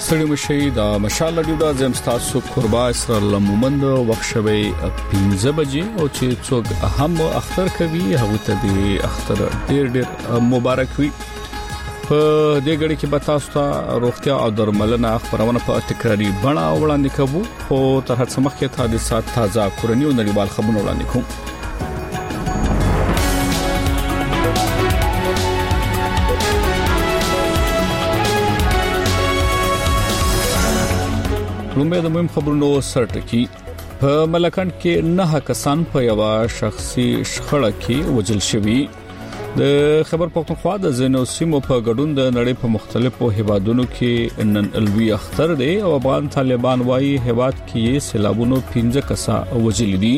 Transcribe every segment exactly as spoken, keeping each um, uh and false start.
ستړي مشي د مشال رادیو د زمستاسو قربا اسرائیل مومند وقشوي پنځه بجې او چې څوک اهم اختر کوي هغه ته د اختر ډېر ډېر مبارک وي. په دې غړي کې به تاسو ته روغتیا او درملنه خبرونه په تکراری بڼه وړاندې کوو او تر هڅه مخکې حادثات تازه کورنی او نړیوال خبرونه وړاندې کوو. لومبه د مهم خبرونو سرټکی په ملکند کې نه کسان په یو شخصي شخړه کې وژل شوي. د خبر پښتونخوا د زینو سیمو په ګډون د نړۍ په مختلفو هیوادونو کې نن الوی اختر دی او افغان طالبان وايي هیواد کې سیلابونو پنځه کسا وژل دي.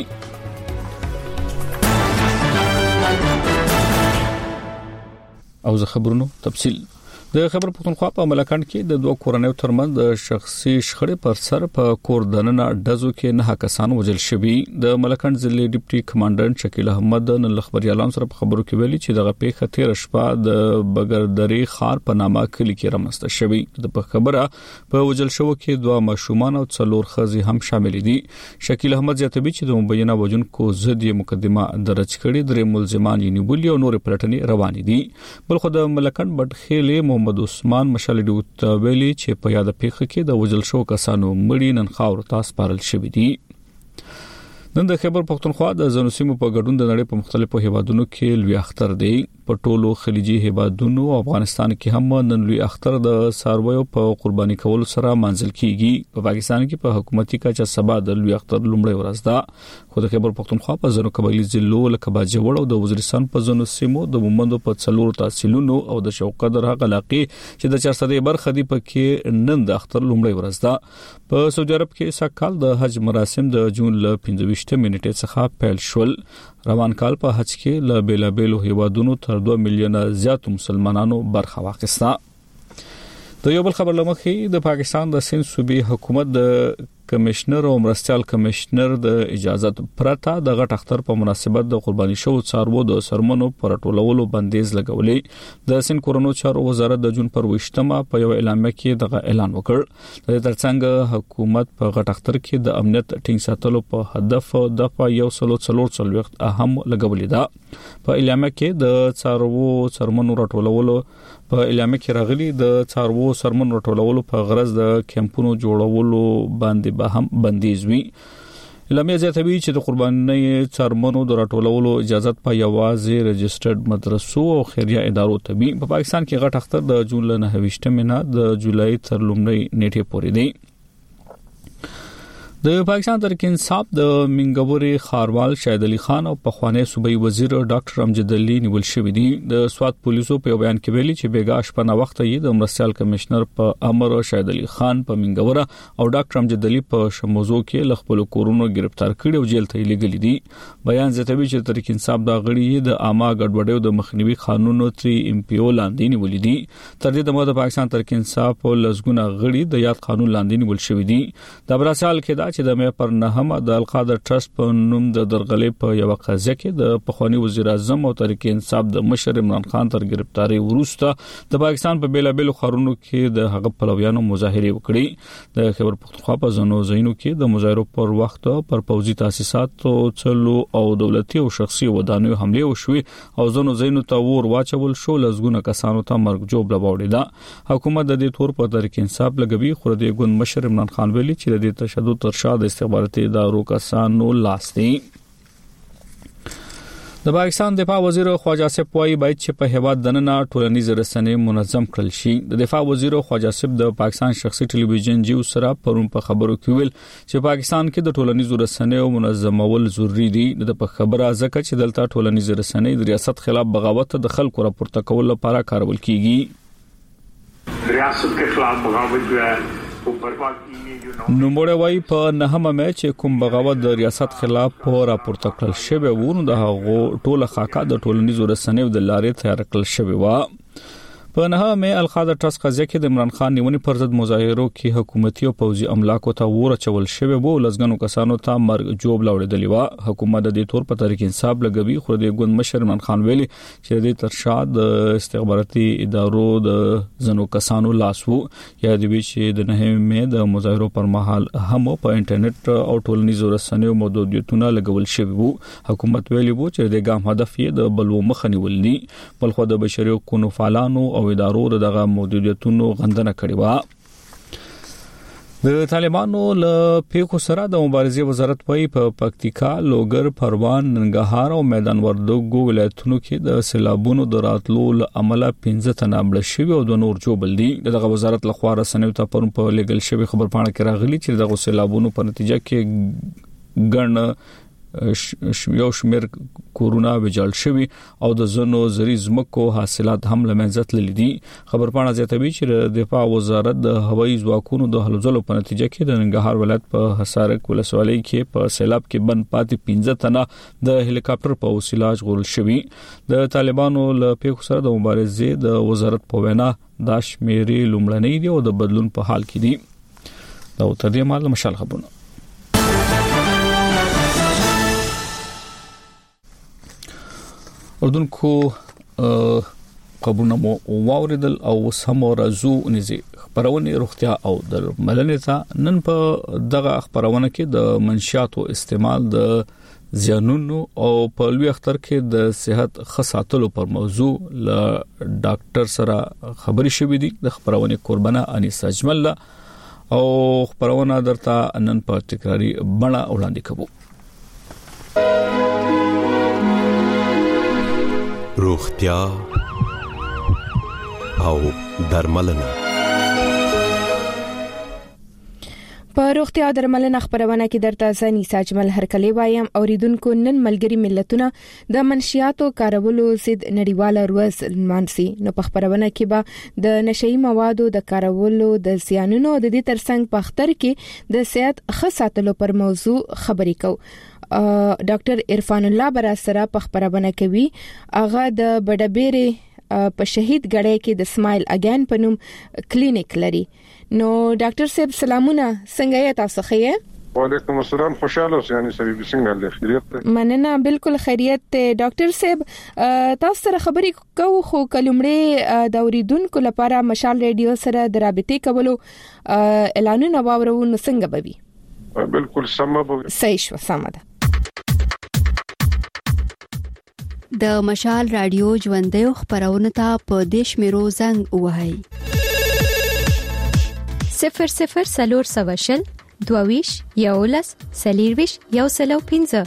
او زه خبرونو تفصیل د خبر پښتونخوا په ملکند کې د دوه کورنیو ترمنځ د شخصي شخړې پر سر په کور دننه ډزو کې نه کسان وژل شوي. د ملکند ضلع ډیپټي کمانډنټ شکیل احمد نن خبريالان سره په خبرو کې ویلي چې دغه پیښه تیر شپه د بګردري خار په نامه کلی کې رامنځته شوې. د په خبره په وژل شو کې دوه ماشومان او څلور ښځې هم شامل دي. شکیل احمد زیاتوي چې د مبینه وژونکو ضد مقدمه درج کړي، درې ملزمان یې نیولي او نور پلټنې روانې دي. بل خو د ملکند بټخېلې محمد عثمان مشالډي ویلي چې په یاد پیښه کې د وژل شو کسانو مړي نن خاور ته سپارل شوې دي. نن د خبر پښتونخوا د زنو سیمو په ګډون د نړۍ په مختلفو هیوادونو کې لوی اختر دی. په ټولو خلیجي هیوادونو او افغانستان کې هم نن لوی اختر د سارویو په قرباني کولو سره منځل کیږي. په پاکستان کې په حکومتي کچه سبا د لوی اختر لومړی ورځ ده. خو د خبر پښتونخوا په زنو قبایلی ضلعو لکه باجوړ او د وزیرستان په زنو سیمو د مومندو په څلور تحصیلونو او د شوقدر هغه علاقې چې د چارصد برخه دی پکې نن د اختر لومړی ورځ ده. په سعودي عرب کې سکهال د حج مراسم د جون ل پنځه ویشت منټه څخه پیل شول. روان کال په حج کې ل بیلابېلو هیوادونو تر دوه میلیونه زیات مسلمانانو برخه واخیسته. د یو بل خبر لمخې د پاکستان د سند صوبې حکومت د کمشنر او مرستيال کمشنر د اجازه پرته د غټ اختر په مناسبت د قرباني شو څارو د سرمنو پر ټولولو بندیز لګولې. د سند کورونو چارو وزارت د جون پر وشتمه په یو اعلامیه کې دغه اعلان وکړ. د ترڅنګ حکومت په غټ اختر کې د امنیت ټینګ ساتلو په هدف د یو سلو څلور څلويخت اهم لګولې ده. په اعلامیه کې د څارو سرمنو راټولولو په اعلامیه کې راغلي د څارو سرمنو راټولولو په غرض د کمپونو جوړولو باندې به هم بندیز وي. اعلامیه زیاتوي چې د قربانۍ څارمنو د راټولولو اجازه په یوازې رجسټرډ مدرسو او خیریه ادارو ته وي. په پاکستان کې غټ اختر د جون ل نهه ویشتمه نه د جولای تر لومړۍ نیټې پورې دی. د پاکستان تحریک انصاف د منګوري خاروال شاهد علي خان او پخوانی صوبایي وزیر ډاکټر امجد علي نیول شوی دي. د سواد پولیسو په بیان کې ویلي چې بیګاش په وخت یې د مرستيال کمشنر په امر شاهد علي خان په منګوره او ډاکټر امجد علي په شموزو کې لخپل کورونو گرفتار کړي او جیل ته لګلي دي. بیان زیاتوي چې تحریک انصاف دا غړي د عامه ګډوډیو د مخنیوي قانونو تری ام پی او لاندې نیولې دي. تر دې د مو د پاکستان تحریک انصاف او لزګونه غړي د یاد قانون لاندې نیول شوی دي. د براسال کې دا چې د مې پر نهم د القادر ټرست په نوم د درغلې په یو قضیه کې د پخوانی وزیر اعظم او تحریک انصاف د مشر عمران خان تر گرفتاری وروسته د پاکستان په بیلابېلو خارونو کې د هغه پلویانو مظاهره وکړي. د خبر پښتونخوا په زنو زینو کې د مظاهرو پر وخت پر پوځي تاسیسات او چلو او دولتي او شخصي ودانیو حمله وشوي او زنو زینو ته ور واچول شو. لزګونه کسانو ته مرګ جوړ لباوړي ده. حکومت د دې تور په تحریک انصاف لګوي. خو د ګوند مشر عمران خان ویلي چې د تشدد تر شا د استخباراتي ادارو کسانو لاس دی. د پاکستان دفاع وزیر خواجه آصف وايي باید چې په هیواد دننه ټولنیز رسنۍ منظم کړل شي. د دفاع وزیر خواجه آصف د پاکستان شخصي ټلویزیون جیو سره پرون په خبرو کې ویل چې پاکستان کې د ټولنیز رسنۍ منظمول ضروری دي. د په خبره ځکه چې دلته ټولنیز رسنۍ د ریاست خلاف بغاوت د خلکو راپورته کول لپاره کارول کیږي. ریاست کے خلاف بغاوت جو ہے نوموړی وايي په نهمه مې چې کوم بغاوت د ریاست خلاف په راپورته کړل شوی و نو د هغه ټوله خاکه د ټولنیزو رسنیو د لارې تیار کړل شوی و. په نهه مې القاعده ټرس قضیه کې د عمران خان نیونې پر ضد مظاهرو کې حکومتي او پوځي املاکو ته ورچول شوی وو لزګنو کسانو ته مرګ جوب لاوړېدلی و حکومت د دې تور په تحریک انصاف لګوي خو د ګوند مشر عمران خان ویلي چې د ترشا د استخباراتي ادارو د زنو کسانو لاس وو یا د وی چې د نهه مې د مظاهرو پر مهال هم په انټرنیټ او ټولنیزو رسنیو محدودیتونه لګول شوی وو حکومت ویلي وو چې د ګام هدف یې د بلوو مخنیول دي بل خو د بشري حقوقو فعالانو او ادارو دغه محدودیتونو غندنه کړې و د طالبانو له پیښو سره د مبارزې وزارت پي په پکتیکا لوګر پروان ننګرهار او میدان وردګو ولایتونو کې د سیلابونو د راتلو عمله پنځه تنه مړ شوي او د نور جوبل دي دغه وزارت له خوا رسنیو ته پرون په لګل شوی خبر پاڼه کې راغلي چې دغه سیلابونو په نتیجه کې ګڼ یو شمیر کورونا وجل شوی او د زنو زری زمکو حاصلات هم لمنځه تللي دي خبر پاڼه زیاتوي چې د دفاع وزارت د هوایي ځواکونو د هلوځلو په نتیجه کې د ننګرهار ولایت په حصارک ولسوالۍ کې په سیلاب کې بند پاتې پنځه تنه د هلیکاپټر په وسیله ژغورل شوی د طالبانو له پیښو سره د مبارزې د وزارت په وینا د شمیرې لومړنۍ دی او د بدلون په حال کې دي دا تر دې مال مشال خبرونه اردن کو قبونه مو واوریدل او سم ورزو نزي خبرونه روغتیا او د ملنې ته نن په دغه خبرونه کې د منشياتو استعمال د زیانونو او په لوی اختر کې د صحت خصاتلو پر موضوع ل ډاکټر سره خبري شوې دي د خبرونه قربانه انیس اجمل او خبرونه درته نن په تکراری بڼه وړاندې کوو روغتیا او درملنه په روغتیا درملنه خبرونه کې درته سني ساجمل هرکلی وایم اوریدونکو نن ملګری ملتونه د منشياتو کارولو ضد نړیواله ورځ لمانځي نو په خبرونه کې به د نشئی موادو د کارولو د زیانونو د دې ترڅنګ په اختر کې د صحت خصاتلو پر موضوع خبرې کوو ډاکټر عرفان الله برا سره په خبرونه کوي هغه د بډبېره په شهید غړې کې د سمایل اگین په نوم کلینیک لري نو ډاکټر صاحب سلامونه څنګه یې تاسو ښه وعلیکم السلام خوشاله اوسئ یعنی سبي څنګه له خیریت مننه بالکل خیریت ډاکټر صاحب تاسو سره خبرې کوو خو کلمړې د اوریدونکو لپاره مشال ریډیو سره د رابطې کولو اعلانونه واورو نو څنګه به بالکل سم به صحیح شو سم ده د مشال رادیو ژوندې خبرونه ته په دیش میرو زنګ وهاي صفر صفر سلور سواشل دوویش یولس سلیرویش یو سلو پینزه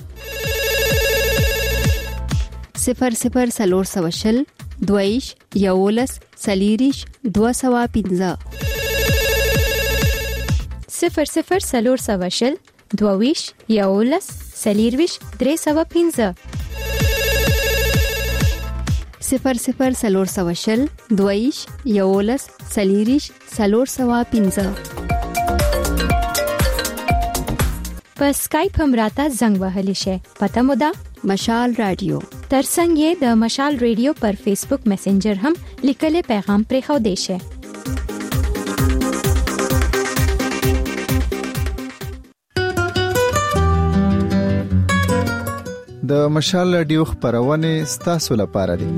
صفر صفر سلور سواشل دوویش یولس سلیریش دو سوا پینزه صفر صفر سلور سواشل دوویش یولس سلیرویش درې سوا پینزه صفر صفر سلور سواشل دویش یولس سلیریش سلور سوا پینزه په اسکایپ هم راته زنګ وهلی شي پته مو ده مشال رادیو ترڅنګ یې د مشال ریډیو پر فیسبوک میسنجر هم لیکلي پیغام پرې خو دی شي د مشال رادیو خبرونه ستاسو لپاره دي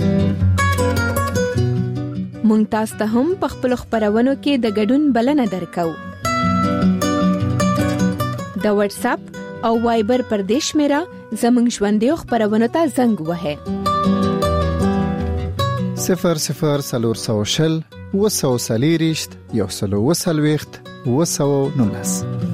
مونږ تاسو ته هم په خپل خبرونو کې د ګډون بلنه درکو د واتس اپ او وایبر پر دیش میرا زمنګ ژوندې خبرونه ته زنګ وهه صفر صفر سلور سوشل وسو سلیریشت یو سلو وسلويخت وسو نونس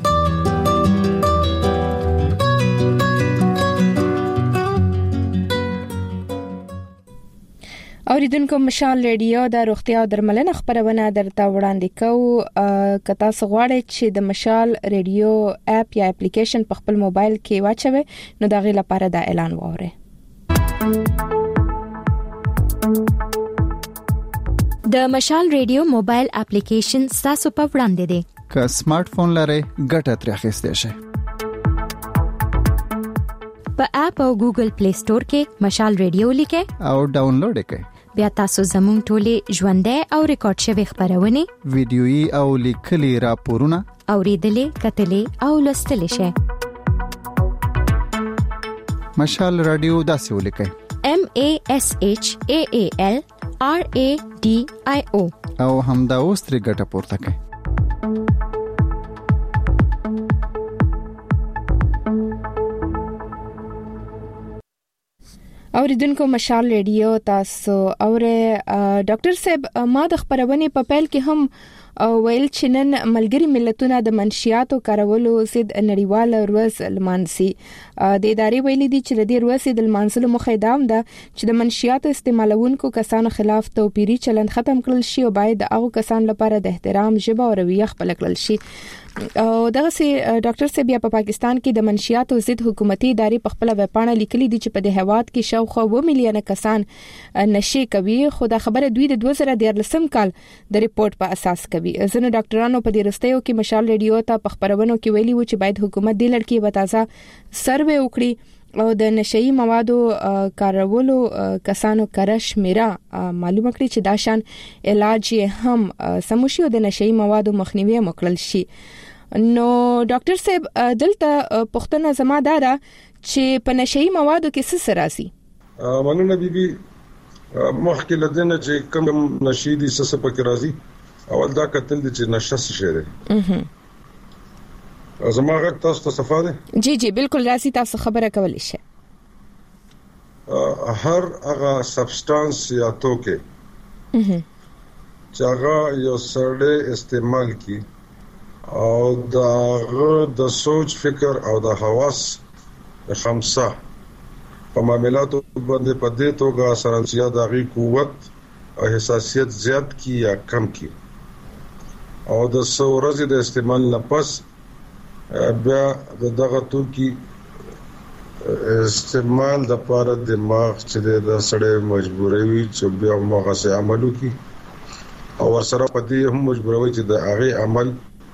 اوریدونکو مشال ریډیو د روغتیا درملنه خبرونه درته وړاندې کوو کته سغواړی چې د مشال ریډیو اپ یا اپلیکیشن په خپل موبایل کې واچوي نو دا غي لپاره دا اعلان ووره د مشال ریډیو موبایل اپلیکیشن تاسو په وړاندې دی که سمارټ فون لرئ ګټه ترې اخیستئ شئ په اپ او ګوګل پلی سٹور کې مشال ریډیو لیکه او ډاونلوډ کړئ بیا تاسو زموږ ټولې ژوندۍ او ریکارډ شوی خبرونه ویډیويي او لیکلي راپورونه اوریدلې کتلې او لوستلې شئ. مشال رادیو داسې ولیکئ: M A S H A A L R A D I O او همدا اوس ترې ګټه پورته کړئ. اوریدونکو مشال ریډیو تاسو اوره ډاکټر صاحب ما د خبرونه په پیل کې هم ویل چې نن ملګری ملتونه د منشیاتو کارولو سید نړیواله ورځ لمانځي. د ادارې ویلي دي چې د دې ورځې د لمانځلو موخه دا ده چې د منشیاتو استعمالونکو کسانو خلاف توپیری چلند ختم کړل شي او باید د هغو کسانو لپاره د احترام ژبه او رویه خپل کړل شي. او دغه سي ډاکټر صاحب په پاکستان کې د منشیاتو ضد حکومتي ادارې په خپل ویبپاڼه لیکلي دي چې په دې هواد کې شاوخوا و میلیون کسان نشي کوي، خو دا خبره دوی د دوه زره دیارلسم کال د ریپورت په اساس کوي. ځینې ډاکټرانو په دې رستیو کې مشال ریډیو ته په خبرونو کې ویلي و چې باید حکومت دې لړ کې وتازه سروې وکړي او د نشئی موادو کارولو کسانو کرش میرا معلومه کړي چې دا شان علاج هم سموشي او د نشئی موادو مخنیوي مکړل شي. نو ډاکټر صاحب دلته پښتنه زما دارا چې په نشئی موادو کې څه سراسي مننه بیبي مخکې لدنه چې کوم نشئی دي څه پکې راځي اول دا کتل دي چې نشه څه شي ده. زما غږ تاسو ته صفه ده؟ جی جی بالکل راځي، تاسو خبره کولی شئ. هر هغه سبسټانس یا توکه چې هغه یو سړی استعمال کی او دا د سوچ فکر او د حواس خمسه په معاملاتو باندې په دې توګه سرانسیا د غي قوت او حساسیت زیات کی یا کم کی او د سورزي د استعمال نه پس بیا دغه توکي استعمال د پاره دماغ چې د سړی مجبوروي چې بیا موږ سه عملو کی او ورسره په دې هم مجبوروي چې د هغه عمل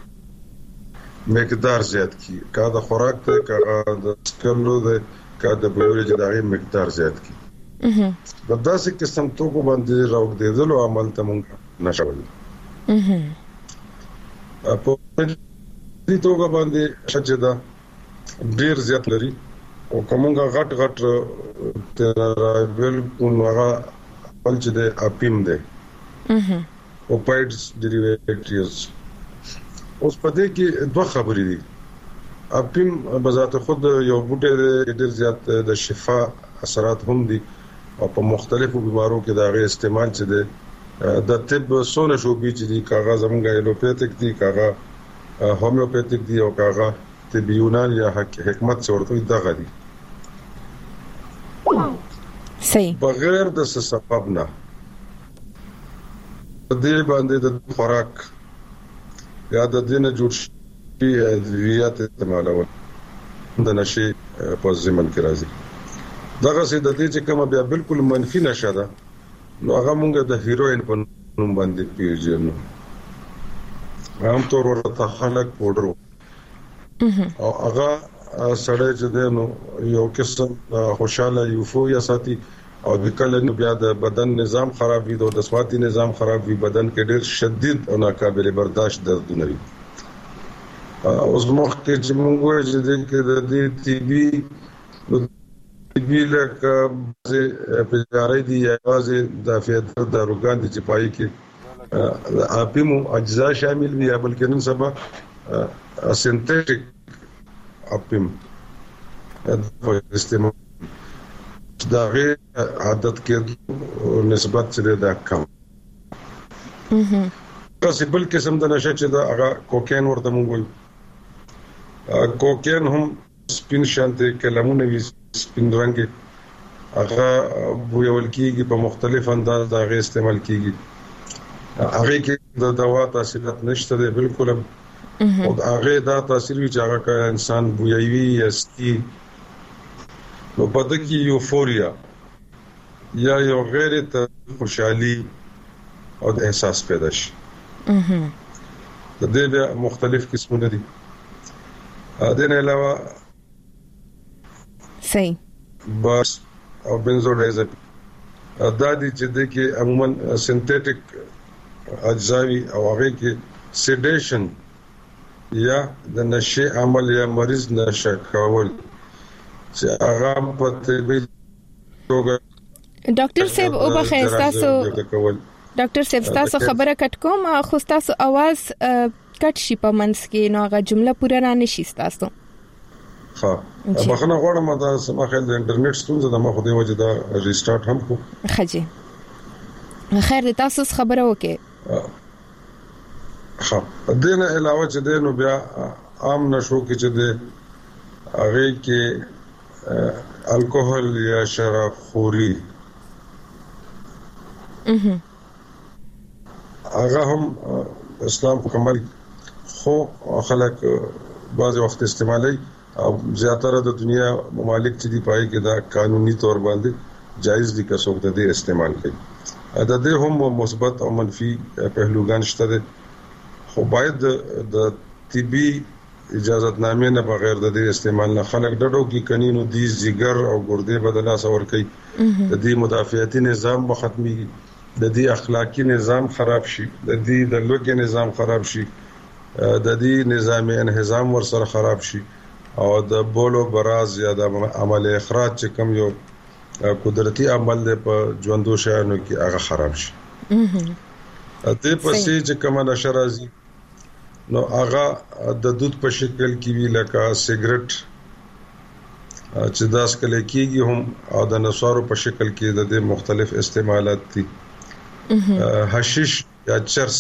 مقدار زیات کی کا د خوراک ته کا د سکلو د کا د بوجي د هغه مقدار زیات کی اها د داسې قسم توکو باندې راوګ دیدل او عمل ته مونږ نشول اها په دې توګه باندې شجدا ډیر زیات لري او کومه غټ غټ ترابل کومه بل چې د اپیم ده اها اوپایډز ډیریویټیوز. اوس په دې کې دوه خبرې دي. اپیم بذات خود یو بوټی ډیر زیات د شفا اثرات هم دي او په مختلفو بیمارو کې دا غي استعمال چې ده د طب سونه شوبې چې دي کاغذ زمونږه ایلوپیتیک دي کاغذ هومیوپیتیک دی او کاغه طب یونان یا حکمت څورته دغه دي. صحیح بغیر د سبب نه د دې باندې د خوراک یا د دینه جوړ شي ادویات استعمالول د نشي په ضمن کې راځي. دغه سي د دې چې کومه بیا بالکل منفي نشه ده نو هغه مونږ د هیروین په نوم باندې پیژنو. عام طور ورته خلک پودرو او هغه سړی چې دنو یو قسم خوشاله یوفوریا ساتي او د کله بیا د بدن نظام خراب وي د سواتي نظام خراب وي بدن کې ډېر شدید او ناقابل برداشت دردونه وي. اوس مخکې چې موږ وایو چې د دې ټي بي د ټي بي لکه په اړه دی یوازې د فیدر د روغان د چپای کې اپیمو اجزا شامل وي بلکې نن سبا سنتیټیک اپیم په استعمال دا غي عادت کې نسبت سره دا کم اها پاسبل قسم د نشه چې دا هغه کوکین ورته مونږ وایو. کوکین هم سپین شانته کلمونه وی سپین رنګ هغه بویول کیږي په مختلف انداز دا غي استعمال کیږي. هغه کې د دوا تاثیرات نشته دی بالکل او هغه دا تاثیر چې هغه انسان بویوي استی نو پد کی یوفوریا یا یو غیر ته خوشحالي او احساس پیدا شي. اها د دې مختلف قسمونه دي. ا دې نه علاوه صحیح بس او بنزودازپین دا دي چې د کې عموما سنتیټیک اجزاوی او هغه کې سیډیشن یا د نشه عمل یا مریض نشه کول چې هغه په طبي توګه ډاکټر صاحب او بخیر تاسو ډاکټر صاحب تاسو خبره کټ کوم خو تاسو आवाज کټ شي په منځ کې نو هغه جمله پوره را نشي تاسو ها بخنه غواړم دا سم خل د انټرنیټ ستونزه د مخ دی وجه دا ریسټارټ هم کو خجی خیر تاسو خبره وکي ها دنه علاوه چې دنه بیا عام نشو کې چې د هغه کې الکوهول یا شراب خوري اها هغه هم اسلام په کمال خو خلک بعض وخت استعمالي او زیاتره د دنیا ممالک چې دی پای کې دا قانوني تور باندې جایز دي که څوک د دې استعمال کوي دا د هم مثبت او منفي پهلوګان شته خو باید د طبي اجازت نامې نه بغیر د دې استعمال نه خلک ډډو کې کنينو دي زیګر او ګردې بدلا سور کوي د دې مدافعتي نظام به ختمي د دې اخلاقی نظام خراب شي د دې د لوګي نظام خراب شي د دې نظام انهزام ور سره خراب شي او د بولو براز یا د عمل اخراج چې کوم یو قدرتي عمل دی په ژوندو شایانو کې هغه خراب شي اته پسې چې کومه نشرازي نو هغه د دود په شکل کې وی لکه سیګریټ چې داس کله کېږي هم او د نصارو په شکل کې د مختلف استعمالات دي حشیش یا چرس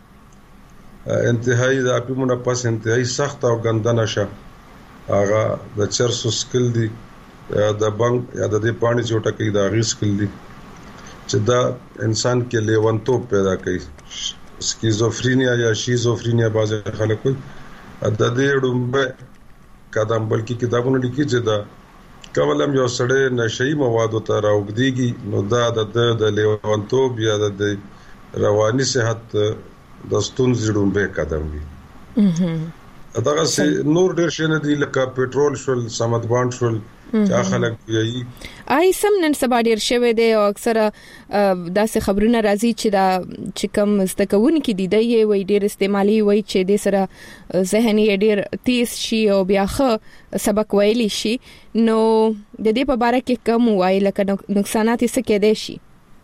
انتهایی د اپیمونه پس انتهایی سخت او ګنده نشه هغه د چرسو سکل دي د بنګ یا د دې پانی چوټه کې د غیس سکل دي چې دا انسان کې لیونتوب پیدا کوي سکیزوفرینیا یا شیزوفرینیا باز خلک د دې ډومبه قدم بلکې کتابونه لیکي چې دا کولم یو سړی نشئی مواد ته راوګديږي نو دا د د لیونتوب یا د رواني صحت د ستونزې ډومبه قدم وي دغه سي نور ډیر شنه دي لکه پېټرول شول سمت باند شول چې خلک یي آی سم نن سبا ډیر شوه دي او اکثره داسې خبرونه راځي چې دا چې کوم مستقون کې دي دی وي ډیر استعمالي وي چې د سره ذهني ډیر تیز شي او بیا خه سبق ویلی شي نو د دې په اړه کې کوم وایي لکه نقصانات یې څه کېدای شي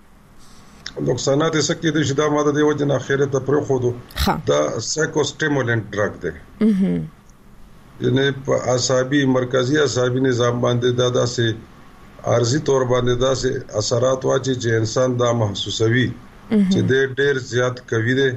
نقصانات یې څه کېدای شي دا ماده دی وجه نه اخرت ته پر خو دا سایکوسټیمولنت ډرګ دی یعنی په عصبي مرکزی عصبي نظام باندې دا داسې عارضی تور باندې داسې اثرات واچي چې انسان دا محسوسوي چې د ډېر زیات کوي دي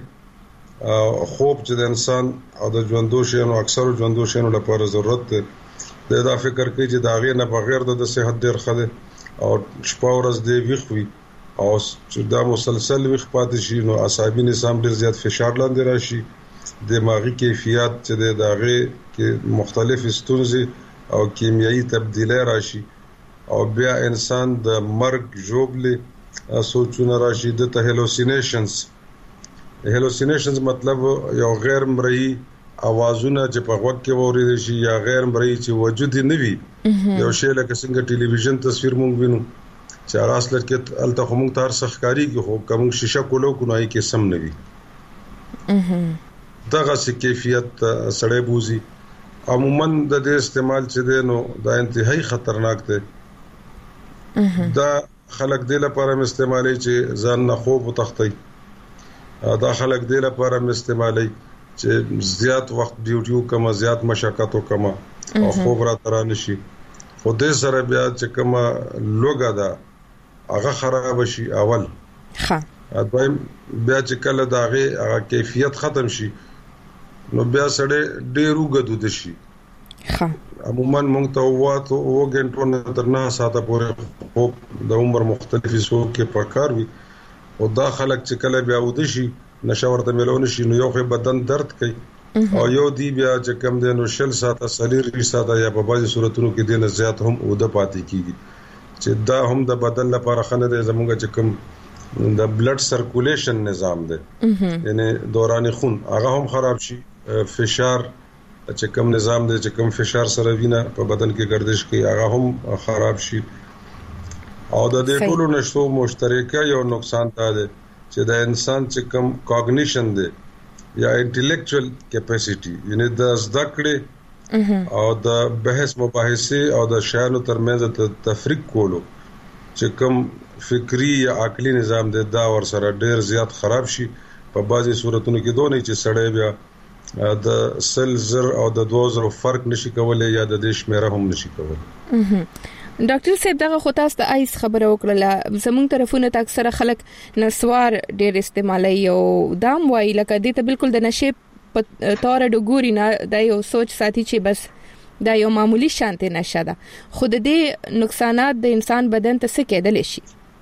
خوب چې د انسان او د ژوندو شینو اکثر ژوندو شینو لپاره ضرورت ده دا فکر کوي چې دا غي نه بغیر د صحت ډېر خله او شپه ورځ دی ویخوي او چې دا مسلسل ویخ پاتې شي نو عصبي نظام ډېر زیات فشار لاندې راشي دماغي کیفیت چې د داغه کې مختلف ستونزې او کیمیاوي تبدیلی راشي او بیا انسان د مرګ جوړلې سوچونه راشي د ته هلوسینیشنز هلوسینیشنز مطلب یو غیر مرئی اوازونه چې په وخت کې وریدل شي یا غیر مرئی چې وجود نه وي یو شی لکه څنګه ټلویزیون تصویر مونږ وینو چې راسل کې الته کوم تار سخکاری کې خو کوم شیشه کولو کوی کې سم نه وي دغه سي کیفیت سړې بوزي عموما د دې استعمال چې دی نو دا انتهایی خطرناک دی دا خلک د لپاره استعمالي چې ځان نه خوب وتختی دا خلک د لپاره استعمالي چې زیات وخت ډیوټیو کما زیات مشقت وکما او خوب را تران شي خو دې سره بیا چې کما لوګا دا هغه خراب شي اول ها دویم بیا چې کله دا هغه کیفیت ختم شي نو بیا سړی ډېر وګدود شي ها عموما مونږ ته واته او غنټو نه تر نه ساته پورې خوب د عمر مختلفي سو کې پکار وي او دا خلک چې کله بیا ود شي نشه ورته ملون شي نو یو خو بدن درد کوي او یو دی بیا چې کم دی نو شل ساته سلیر ساته یا په بعضي صورتونو کې دینه زیات هم او د پاتې کیږي چې دا هم د بدن لپاره خنه دی زموږ چې کم د بلډ سرکولیشن نظام دی یعنی دوران خون هغه هم خراب شي فشار چې کوم نظام دی چې کوم فشار سره وینه په بدن کې گردش کوي هغه هم خراب شي او د دې ټولو نشو مشترکه یو نقصان دا دی چې د انسان چې کوم کاګنیشن دی یا انټلیکچوال کیپاسټي یعنی د زده کړې او د بحث مباحثه او د شیانو ترمنځ د تفریق کولو چې کوم فکری یا عقلی نظام دی دا ور سره ډیر زیات خراب شي په بعضي صورتونو کې دوه نه چې سړی بیا د سل زر او د دوه زر فرق نشي کولای یا د دې شمیره هم نشي کولای. ډاکټر صاحب دغه خو تاسو د آیس خبره وکړه زموږ طرفونه ته اکثره خلک نسوار ډیر استعمالي او دام وایي لکه دې ته بالکل د نشې په تور ډګوري نه د یو سوچ ساتي چې بس دا یو معمولی شانته نشه ده خو د دې نقصانات د انسان بدن ته څه کېدل شي؟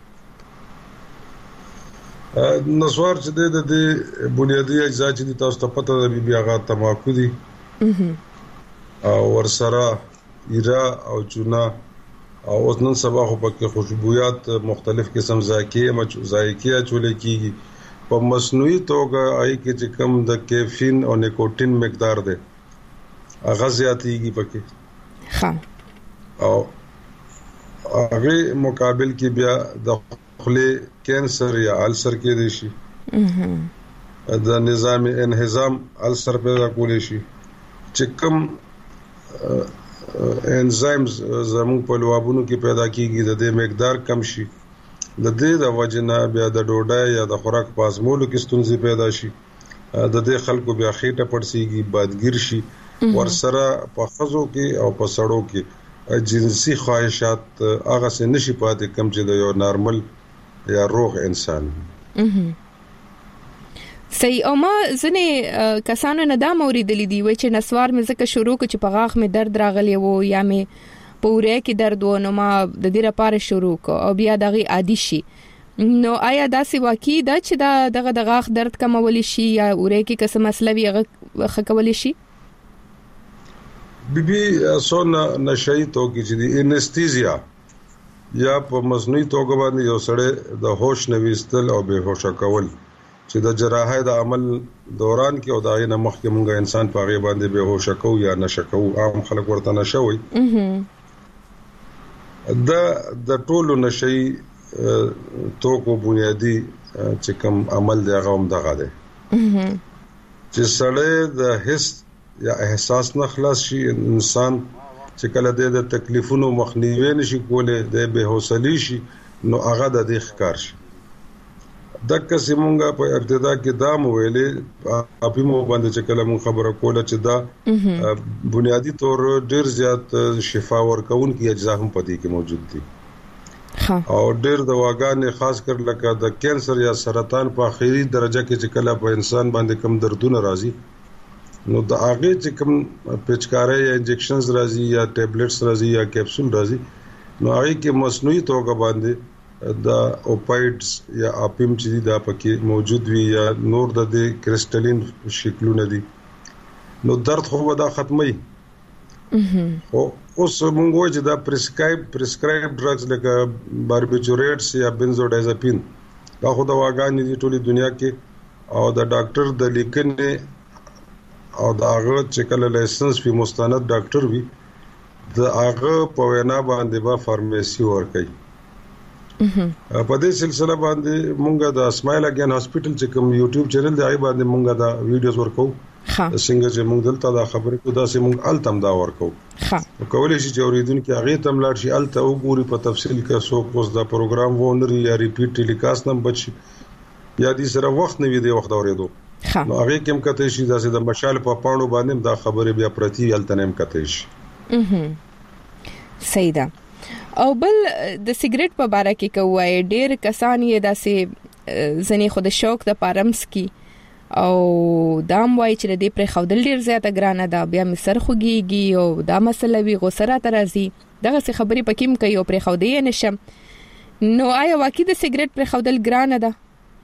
نسوار چې د دې بنیادی اجزا چې تاسو ته پته ده بیا غا تماکو دي او ورسره ایرا او چونا او اوس نن سبا خو پکې خوشبويات مختلف قسم ذایقې مچ ذایقې چولې کیږي په مصنوعي توګه آی کې چې کم د کیفین او نیکوټین مقدار ده هغه زیاتېږي پکې ها او هغه مقابل کې بیا د خله کینسر یا السر کې دي شي د نظام انهضام السر پیدا کولی شي چې کوم انزایمز زموږ په لوابونو کې پیدا کیږي د دې مقدار کم شي د دې د وجنه بیا د ډوډۍ یا د خوراک پازمولو کې ستونزې پیدا شي د دې خلکو بیا خېټه پړسيږي بادګیر شي ورسره په خزو کې او په سړو کې جنسي خواهشات هغه څه نشي پاتې کم چې د یو نارمل یا روغ انسان. صحیح او ما ځنه کسانو نه دا موریدلې دی وای چې نسوار مې زکه شروع کو چې په غاښ مې درد راغلی وو یا مې پوره کې درد و نو ما د دې لپاره شروع کو او بیا دغه عادي شي نو آیا دا سی واقعي دا چې دا دغه د غاښ درد کمول شي یا اوره کې کس مسله وي هغه خکول شي؟ بي بي سون نشئی تو کې چې دی انستيزیا یا په مصنوعي توګه باندې یو سړی د هوش نويستل او به هوش کول چې د جراحي د عمل دوران کې او د عین مخ کې مونږه انسان په غي باندې به هوش کو یا نشکو عام خلک ورته نشوي د د ټولو نشي توکو بنیادی چې کوم عمل دی هغه هم دغه دی چې سړی د حس یا احساس نه خلاص شي انسان چې کله د تکلیفونو مخنیوي نشي کولای د بهوسلی شي نو هغه د دې ښکار شي د قسمونګه په ابتدا کې دا مویلې اپی مو باندې چې کله مون خبره کوله چې دا بنیادی طور ډیر زیات شفا ورکون کی اجزا هم پدې کې موجود دي او ډیر دواګانې خاص کر لکه د کینسر یا سرطان په اخیری درجه کې چې کله په انسان باندې کم دردونه راځي نو د هغه چې کوم پچکارې یا انجکشنز راځي یا ټابلیټس راځي یا کیپسول راځي نو هغه کې مصنوعي توګه باندې د اوپایډز یا اپیم چې دا پکې موجود وي یا نور د کریسټالین شکلونه دي نو درد خو ودا ختمي او اوس موږ وایو چې دا پرسکرایب پرسکرایب ډرګز لکه باربیچوریټس یا بنزودایزپین دا خو دواګانې دي ټولې دنیا کې او د ډاکټر د لیکنې او دا هغه چې کله لایسنس په مستند ډاکټر وي د هغه په وینا باندې با فارمیسي ورکړي په دې سلسله باندې مونږه د اسماعیل اگین هاسپټل چې کوم یوټیوب چینل دی هغه باندې مونږه دا ویډیوز ورکو څنګه چې مونږ دلته دا خبرې کو دا سه مونږ التم دا ورکو ها کولای شي چې اوریدونکو هغه تم لاړ شي الته وګوري په تفصیل کې سو کوس دا پروګرام وونري یا ریپیټ ټیلیکاست نم بچي یا دې سره وخت نه وي دی وخت اورېدو نو هغه کوم کته شي دا د مشال په پاڼو باندې دا خبره بیا پرتی التنم کته شي اها صحیح ده او بل د سیګریټ په باره کې کوی ډېر کسان یې داسې ځنی خود شوق د پارمس کی او دام وای چې دې پر خودل ډېر زیاته ګرانه ده بیا مصر خوږیږي او دا مسله وی غوسره ترازی دغه څه خبرې پکیم کوي او پر خودې نشم نو آیا واقعي د سیګریټ پر خودل ګرانه ده؟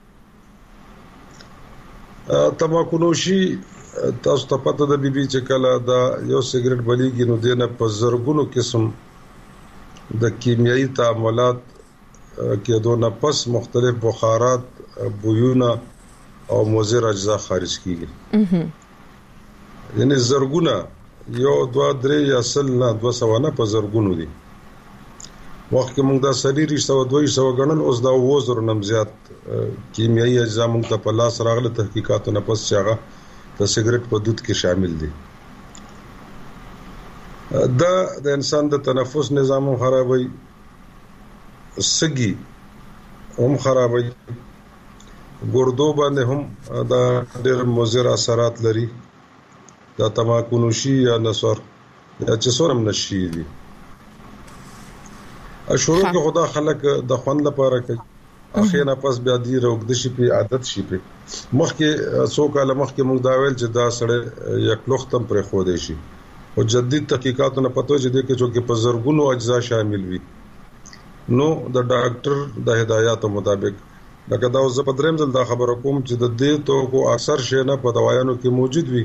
تماکو نوشي تاسو ته پته ده بيبي چې کله دا یو سیګریټ بلیږي نو دنه په زرګونو قسم د کیمیاوي تعاملات کې دوه پس مختلف بخارات بویونه او مضر اجزا خارج کیږي یعنی زرګونه یو دوه درې یا سل نه دوه سوانه په زرګونو دي وخت کې موږ دا سلیری سو دوه سو غنل اوس دا وزر نم زیات کیمیاوي اجزا موږ ته په لاس راغله تحقیقاتو نه پس چاغه د سیګریټ په دود کې شامل دي. دا د انسان د تنفس نظام خرابوي، سګي هم خرابوي، ګردو باندې هم دا ډېر مضر اثرات لري. دا تماکو نوشي یا نسور یا چې څورم نشي دي. شروع کې خدا خلک د خوند لپاره کوي، اخیرا پس بیا دی روغد شي په عادت شي په مخکې څو کاله مخکې موږ دا ویل چې دا سړی یک لوختم پر خو دی شي او جدید تحقیقاتو نه پته چې د کې چې په زرګونو اجزا شامل وي. نو د ډاکټر د هدایاتو مطابق لکه دا اوس په دریم ځل دا خبره کوم چې د دې تو کو اکثر شی نه په دوايانو کې موجود وي.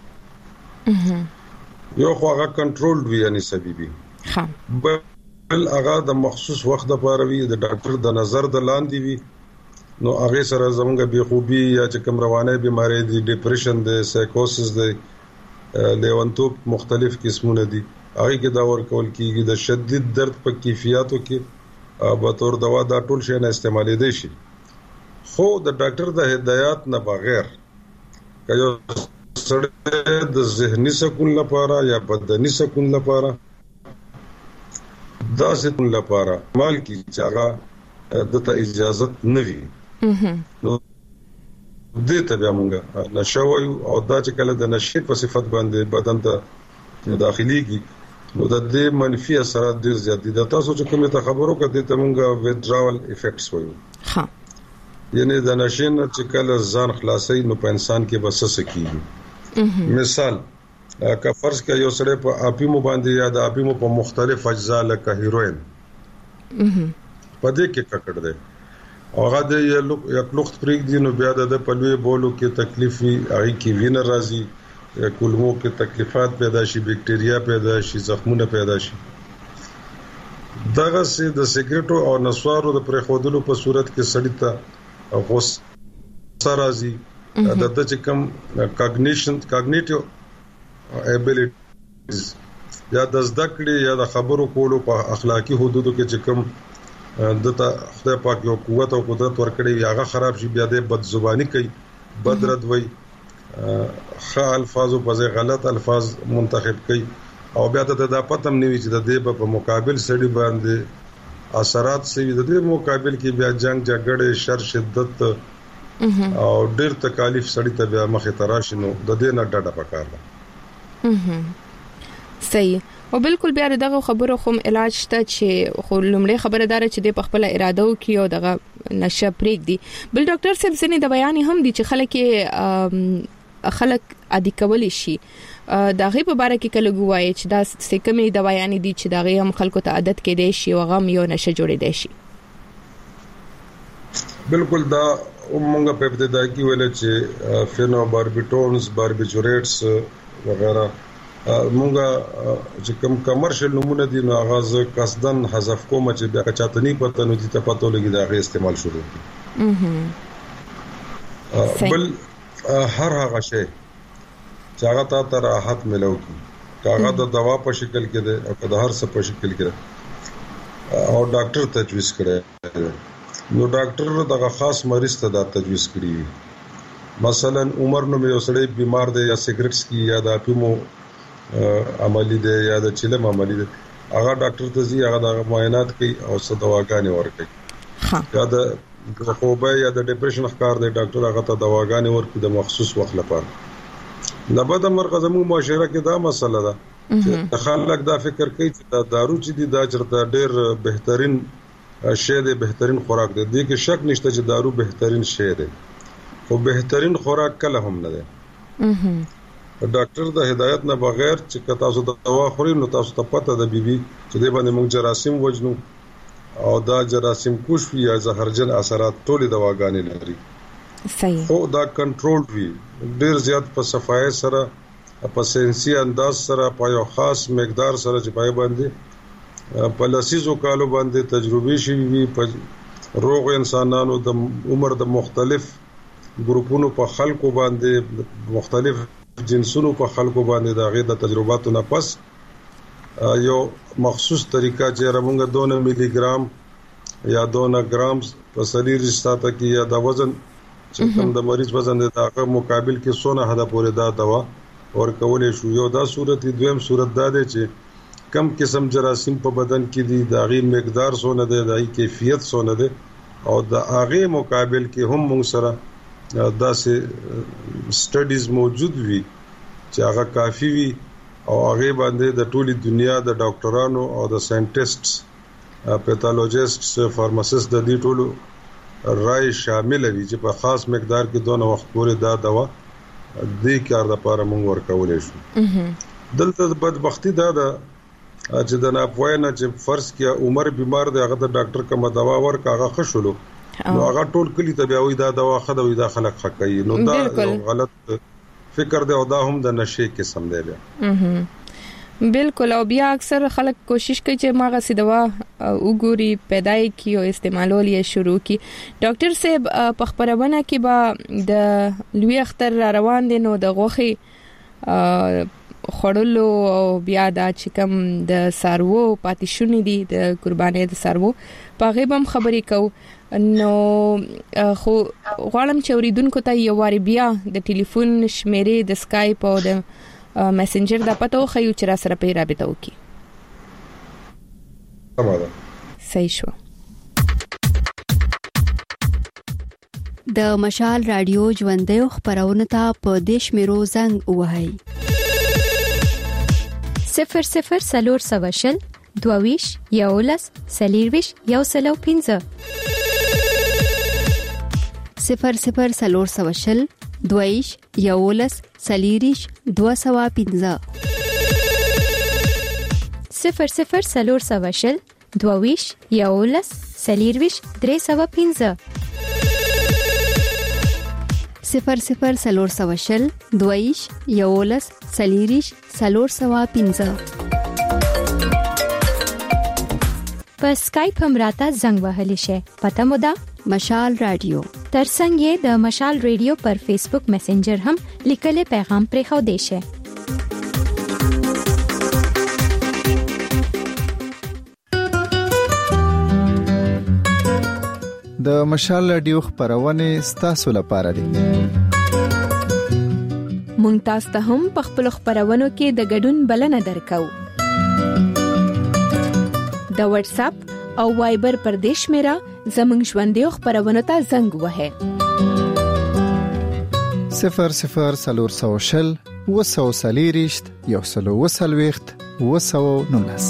یو خو هغه کنټرول وي یعنی سببي ها بل هغه د مخصوص وخت لپاره وي د ډاکټر د نظر د لاندې وي. نو هغه سره زموږ بې خوبي یا چې کوم روانه بيماري دي، ډیپریشن دي، سایکوسس دي، لیونتوب مختلف قسمونه دي، هغه کې دا ورکول کیږي. د شدید درد په کیفیتو کې به تور دوا دا ټول شي نه استعمالي دي شي، خو د ډاکټر د هدایت نه بغیر کایو سره د ذهني سکون لپاره یا بدني سکون لپاره دا سکون لپاره مال کی چاغه دته اجازه نه وي. نو دې ته بیا موږ نشوي او دا چې کله د نشي په صفت باندې بدن ته داخليږي نو د دې منفي اثرات ډیر زیات دي. دا تاسو چې کومه خبرو کړه ته موږ withdrawal effects وایو. ها یعنی د نشي نه چې کله ځان خلاصي نو په انسان کې بس سکیږي. مثال که فرض کې یو سره په اپیمو باندې یا د اپیمو په مختلف اجزا لکه هیروین په دې کې ککړ دی او هغه د یو لوخت پریک دی نو بیا د پلوې بولو کې تکلیف وي، هغه کې وینه راځي، کولمو کې تکلیفات پیدا شي، بکټریا پیدا شي، زخمونه پیدا شي. دغه سي د سیګریټو او نسوارو د پرخودلو په صورت کې سړی ته غوسه راځي، د د چې کوم کاګنیشن کاګنیټیو ابیلیټیز یا د زده کړې یا د خبرو کولو په اخلاقی حدودو کې چې کوم دته خدای پاک یو قوت او قدرت ورکړي هغه خراب شي، بیا د بد زبانی کوي، بد رد وای، ښه الفاظ او په غلط الفاظ منتخب کوي او بیا ته د پتم نیوي چې د دې په مقابل سړي باندې اثرات سوي، د دې مقابل کې بیا جنگ جګړه شر شدت او ډېر تکالیف سړی ته بیا مخه تراشي. نو د دې نه ډډه پکار ده. صحیح او بالکل بیا دغه خبرو خو علاج ته چې خو لمړی خبره دار چې د خپل اراده وکي او دغه نشه پریک دي. بل ډاکټر صاحب سنې د بیان هم دي چې خلک خلک عادي کولی شي دغه په اړه کې کله ګوایي چې دا سکمې د بیان دي چې دغه هم خلکو ته عادت کې دي شي او غم یو نشه جوړې دي شي. بالکل دا موږ په ابتدا کې ویل چې فینو باربیټونز، باربیچوریټس وغیرہ موږ چې کوم کمرشل نمونه دي نو اغاز قصدن حذف کوم چې بیا چاتنی پته نو دي ته پته لګي دا غي استعمال شروع کی. بل هر هغه شی چې هغه ته راحت ملو کی هغه د دوا په شکل کې ده او د هر څه په شکل کې ده او ډاکټر تجویز کړي نو ډاکټر دغه خاص مریض ته دا تجویز کړي. مثلا عمر نو یو سړی بیمار دی یا سیګریټس کی یا د اپیمو عملی دی یا د چلم عملی دی، هغه ډاکټر ته ځي، هغه د معاینات کوي او څه دواګانې ورکوي. یا د خوبه یا د ډیپریشن ښکار دی، ډاکټر هغه ته دواګانې ورکوي د مخصوص وخت لپاره. لبد مرغه زموږ معاشره کې دا مسله ده چې خلک دا فکر کوي چې دا دارو چې دي دا چرته ډېر بهترین شی دی، بهترین خوراک دی. دې کې شک نشته چې دارو بهترین شی دی، خو بهترین خوراک کله هم نه دی. ډاکټر د هدایت نه بغیر چې تاسو د دوا خورئ نو تاسو ته پته ده بیبي چې دې باندې موږ جراثیم وجنو او دا جراثیم کوش یا زهرجن اثرات ټول دواګانې لري. صحیح. خو دا کنټرول وي ډیر زیات په صفای سره په سنسي انداز سره په یو خاص مقدار سره چې پای باندې په لسیزو کالو باندې تجربه شي وي په روغ انسانانو د عمر د مختلف ګروپونو په خلکو باندې مختلف جنسونو په خلکو باندې دا غي د تجرباتو نه پس یو مخصوص طریقہ چې رمونګه دونه ملي ګرام یا دونه ګرام په سریر ساته کې یا د وزن چې کوم د مریض وزن د هغه مقابل کې سونه حدا پورې دا دوا ور کولې شو. یو دا صورت دویم صورت دا دی چې کم قسم جراثیم په بدن کې دي د هغه مقدار سونه دی د هغه کیفیت سونه دی او د هغه مقابل کې هم موږ سره داسې سټډیز موجود وي چې هغه کافي وي او هغه باندې د ټولي دنیا د ډاکټرانو او د ساينټیسټس پیتالوجیسټس فارماسیست د دې ټولو رائے شامل وي چې په خاص مقدار کې دونه وخت پورې دا دوا دې کار لپاره موږ ورکولې شو. دلته بدبختی دا ده چې د ناپوهه چې فرض کې عمر بیمار دی هغه د ډاکټر کوم دوا ورکا هغه خښلو نو هغه ټول کلی ته بیا وې دا دوا خدوي دا خلک خکای نو دا غلط فکر دی او دا هم د نشې قسم دی بیا. بالکل او بیا اکثر خلک کوشش کوي چې ماغه سي دوا وګوري پیدای کی او استعمالول یې شروع کی. ډاکټر صاحب په خبرونه کې با د لوی اختر روان دي نو د غوخي خړلو او بیا د چکم د سارو پاتیشونی دي د قرباني د سارو په غیبم خبرې کو نو خو غواړم چې اوریدونکو ته یو واری بیا د ټلیفون شمیرې د سکایپ او د میسنجر د پته خو یو چې را سره په رابطه وکي. تمام صحیح شو. د مشال رادیو ژوندې خبرونه ته په دیش میرو زنګ وهاي صفر صفر سلور سواشل دوویش یولس سلیرویش یو سلو پینزه صفر صفر سلور سواشل دویش یولس سلیریش دو سوا پینزه صفر صفر سلور سواشل دوویش یولس سلیرویش درې سوا پینزه صفر صفر سلور سواشل دویش یولس سلیریش سلور سوا پینزه په سکایپ هم راته زنګ وهلی شي. پته مو ده مشال رادیو ترڅنګ یې د مشال رادیو پر فیسبوک میسنجر هم لیکلي پیغام پرې خو دی شي. د مشال رادیو خبرونه ستاسو لپاره دي. مونږ تاسو ته هم په خپل خبرونو کې د ګډون بلنه درکو. د واتس اپ او وایبر پر دیش میرا زمنګ ژوندې خبرونه ته زنګ وهه صفر صفر سلور سوشل وسو سلیریشت یو سلو وسلويخت وسو نونس.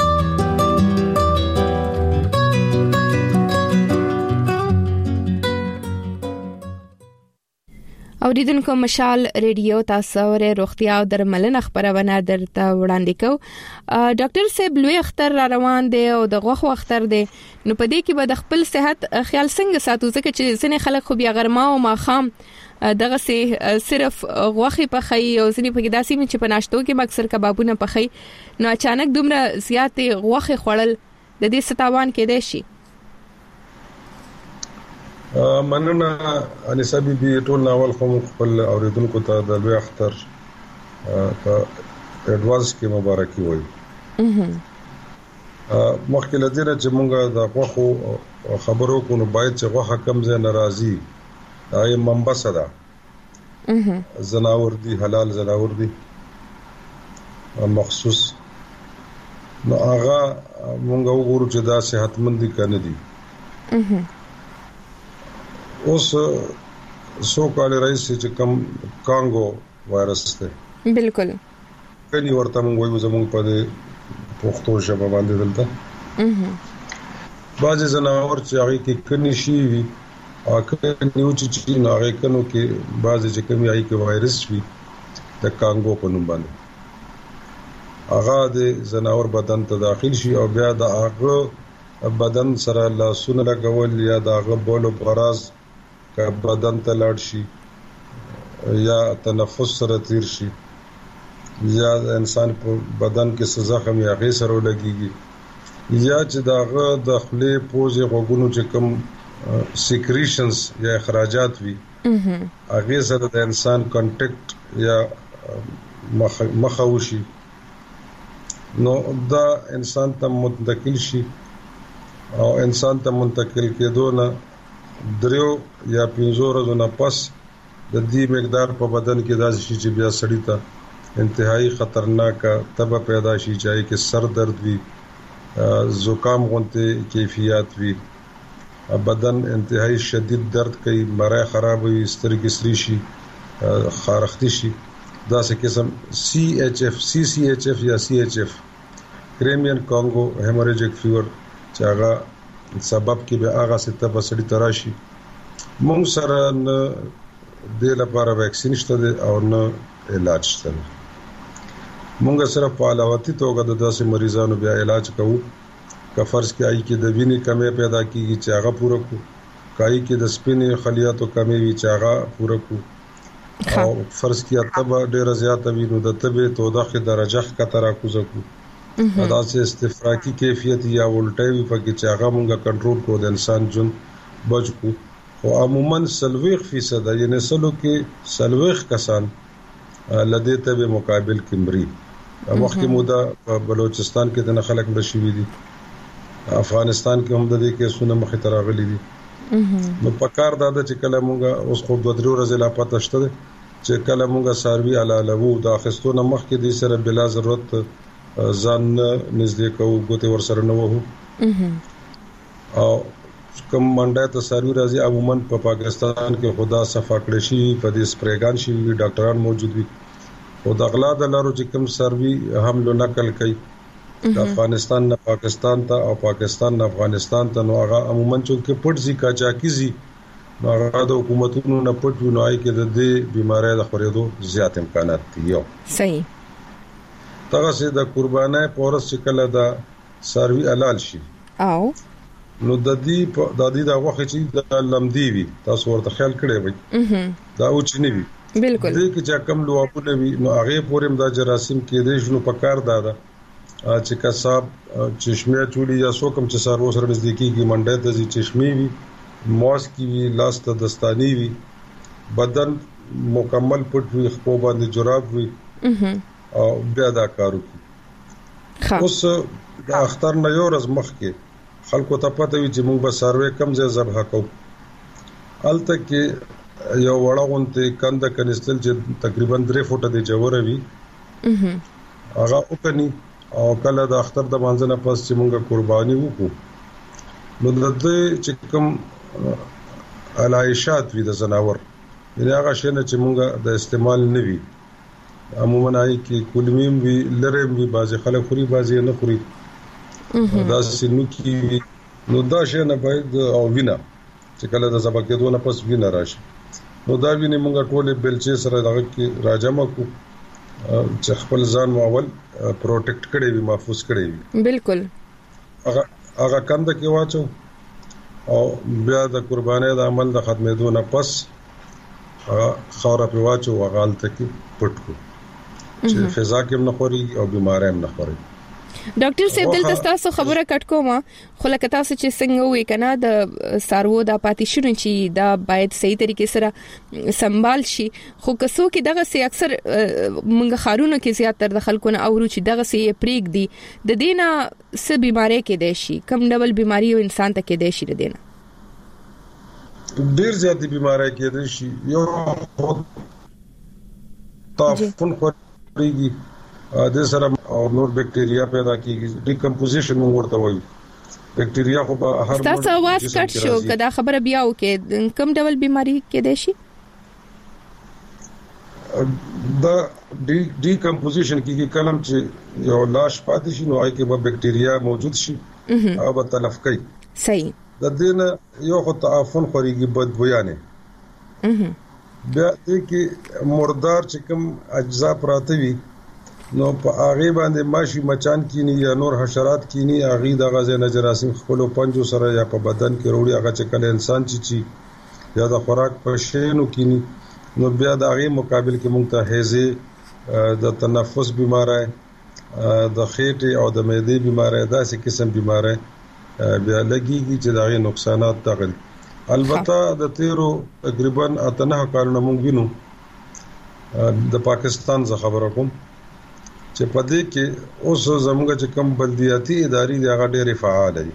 اوریدونکو مشال ریډیو تاسو ورې روغتیا او درملنه خبرونه درته وړاندې کو. ډاکټر صاحب لوی اختر را روان دی او د غوښو اختر دی نو په دې کې به د خپل صحت خیال څنګه ساتو ځکه چې ځینې خلک خو بیا غرمه او ماخام دغه سي صرف غوښي په خي او ځینې په داسې چې په ناشتو کې اکثر کبابونه په خي نو اچانک دومره زیاتې غوښي خوړل د دې ستاوان کې دی شي. مننه انیسا بي بي ټول ناول خو خپل اوریدونکو ته د لوی اختر په اډوانس کې مبارکي وایي. مخکې لدینه چې مونږه د غوښو خبرو کو نو باید چې غوښه کم ځای ناراضي دای منبع صدا زناور دي حلال زناور دي مخصوص نو هغه مونږه وګورو چې دا صحتمندي کنه دي. اوس سو کال رئیس چې کم کانګو وایرس ته بالکل کني ورته موږ وایو زموږ په پښتو ژبه باندې دلته بعضی زناور چې هغه کې کني شي وي او کني چې نه هغه کنو کې بعضی چې کمی هغه کې وایرس وي د کانګو په نوم باندې هغه د زناور بدن ته داخل شي او بیا د هغه بدن سره لاسونه لګول یا د هغه بولو براز کا بدن ته لاړ شي یا تنفس سره تیر شي یا انسان په بدن کې څه زخم یا غي سره لګيږي یا چې داغه د خپلې پوزې غوګونو چې کوم سیکریشنز یا اخراجات وي هغه سره د انسان کانټیکټ یا مخاوشي نو دا انسان ته منتقل شي او انسان ته منتقل کېدو نه دریو یا پنځو ورځې نه پس د دې مقدار په بدن کې داسې شي چې بیا سړی ته انتهایی خطرناک تبه پیدا شي چې کې سر درد وي زکام غونته کیفیت وي بدن انتهایی شدید درد کوي مړی خراب وي سترګې سری شي خارختی شي دا څه قسم سی ایچ اف سی سی ایچ اف یا سی ایچ اف کریمین کانګو هیموریجیک فیور چې هغه سبب کې به هغه ست په سړی تراشي موږ سره نه د لپاره ویکسین شته او نه علاج شته موږ سره په علاوتي توګه د داسې مریضانو بیا علاج کوو که فرض کې آی کې د وینې کمی پیدا کیږي چې هغه پوره کو کای کې د سپینې خلیاتو کمی وي چې هغه پوره کو او فرض کې تبه ډیره زیاته وي نو د تبه توضیح درجه ښکته راکوزو کو دا چې استفراقی کیفیت یا ولټي په کې چې هغه مونږه کنټرول کو د انسان جون بچ کو او عموما سلويخ فیصد یعنی سلو کې سلويخ کسان لدې ته مقابل کمري وخت مودا په بلوچستان کې د خلک مشوي دي افغانستان کې هم د دې کې سونه مخې ته راغلي دي نو پکار دا چې کله مونږه اوس خو د درو ورځې لا پته شته چې کله مونږه ساروي علاوه د اخستونه مخ کې د سره بلا ضرورت ځان نږدې کوو ګوتې ور سره نه وو او کوم منډه ته ساروي راځي عموما په پاکستان کې خدا صفا کړی شي په دې سپریګان شي ډاکټران موجود وي او د اغلا د لارو چې کوم ساروي حمله نقل کوي د افغانستان نه پاکستان ته او پاکستان نه افغانستان ته نو هغه عموما چې پټ ځي کا چاکيزي نو هغه د حکومتونو نه پټ ونوای کې د دې بيمارۍ د خورېدو زیات امکانات دي یو صحیح تاسو سي د قربانای پورس چې کله دا ساروي حلال شي او نو د دې د دې د وخت چې د لمدی وي تاسو ورته خیال کړئ وي دا او چې نه وي بالکل دې کې چې کم لوابونه وي نو هغه پورم د جراثیم کې دې شنو پکار دادا چې کساب چشمه چولي یا سو کم چې سارو سره نزدیکی منډه د چشمه وي موس کی وی لاس ته دستانی وی بدن مکمل پټ وی خو باندې جراب وی او بیا دا کارو کی اوس د اختر نه یو ورځ مخکې خلکو ته پته وی چې موږ به سروې کم ځای ذبح کوو الته کې یو وړاغونته کند کنيستل چې تقریبا درې فوټه دی جوړه وی هغه وکني او کله د اختر د مانځنه پس چې موږ قرباني وکړو نو د دې چې کوم علایشات وی د زناور یعنی هغه شنه چې موږ د استعمال نه وی عموما آی کې کلمیم وی لرم وی بازي خلک خوري بازي نه خوري دا سينو کې نو دا شنه باید او وینا چې کله د زبا کې دونه پس وینا راشي نو دا ویني موږ ټوله بلچې سره دغه کې راجمه کو چې خپل ځان ماول پروټیکټ کړي وي محفوظ کړي وي بالکل هغه هغه کند کې واچو او بیا د قربانۍ د عمل د ختمېدو نه پس هغه خاور په واچو هغه الته کې پټ کو چې فضا کې نه خوري او بیمارۍ هم نه خوري ډاکټر صاحب دلته تاسو خبره کټ کومه خو لکه تاسو چې څنګه وې کنه د سارو د پاتیشونو چې دا باید صحیح طریقې سره سنبال شي خو کسو کې دغه سي اکثر منګ خارونو کې زیات تر د خلکو نه اورو چې دغه سي پریک دي د دینه څه بيمارۍ کې دي شي کم ډول بيماري او انسان ته کې دي شي د دینه ډیر زیاتې بيمارۍ کې دي شي یو طاعون خوريږي د سره او نور بکټریا پیدا کیږي ډیکمپوزیشن موږ ورته وایو بکټریا خو په هر تاسو आवाज کټ شو کدا خبره بیا وکي کوم ډول بيماري کې دي شي دا ډیکمپوزیشن کیږي کلم چې یو لاش پاتې شي نو آی کې به بکټریا موجود شي او به تلف کوي صحیح د دې یو خو تعفن خوريږي بدبویانه بیا دې کې مردار چې کوم اجزا پراته وي نو په هغه باندې ماشي مچان کینی یا نور حشرات کینی هغه د غزه نجراسم خپل پنجو سره یا په بدن کې وروړي هغه چې کله انسان چی یا د خوراک په شینو کینی نو بیا د هغه مقابل کې مونږ ته هيزه د تنفس بيمارۍ د خېټې او د معدې بيمارۍ داسې قسم بيمارۍ بیا لګيږي چې دغه نقصانات تغل البته د تیرو تقریبا اتنه کارونه مونږ وینو د پاکستان ز خبره کوم چې په دې کې اوس زموږ چې کم بلدیاتي ادارې دی هغه ډېرې فعال دي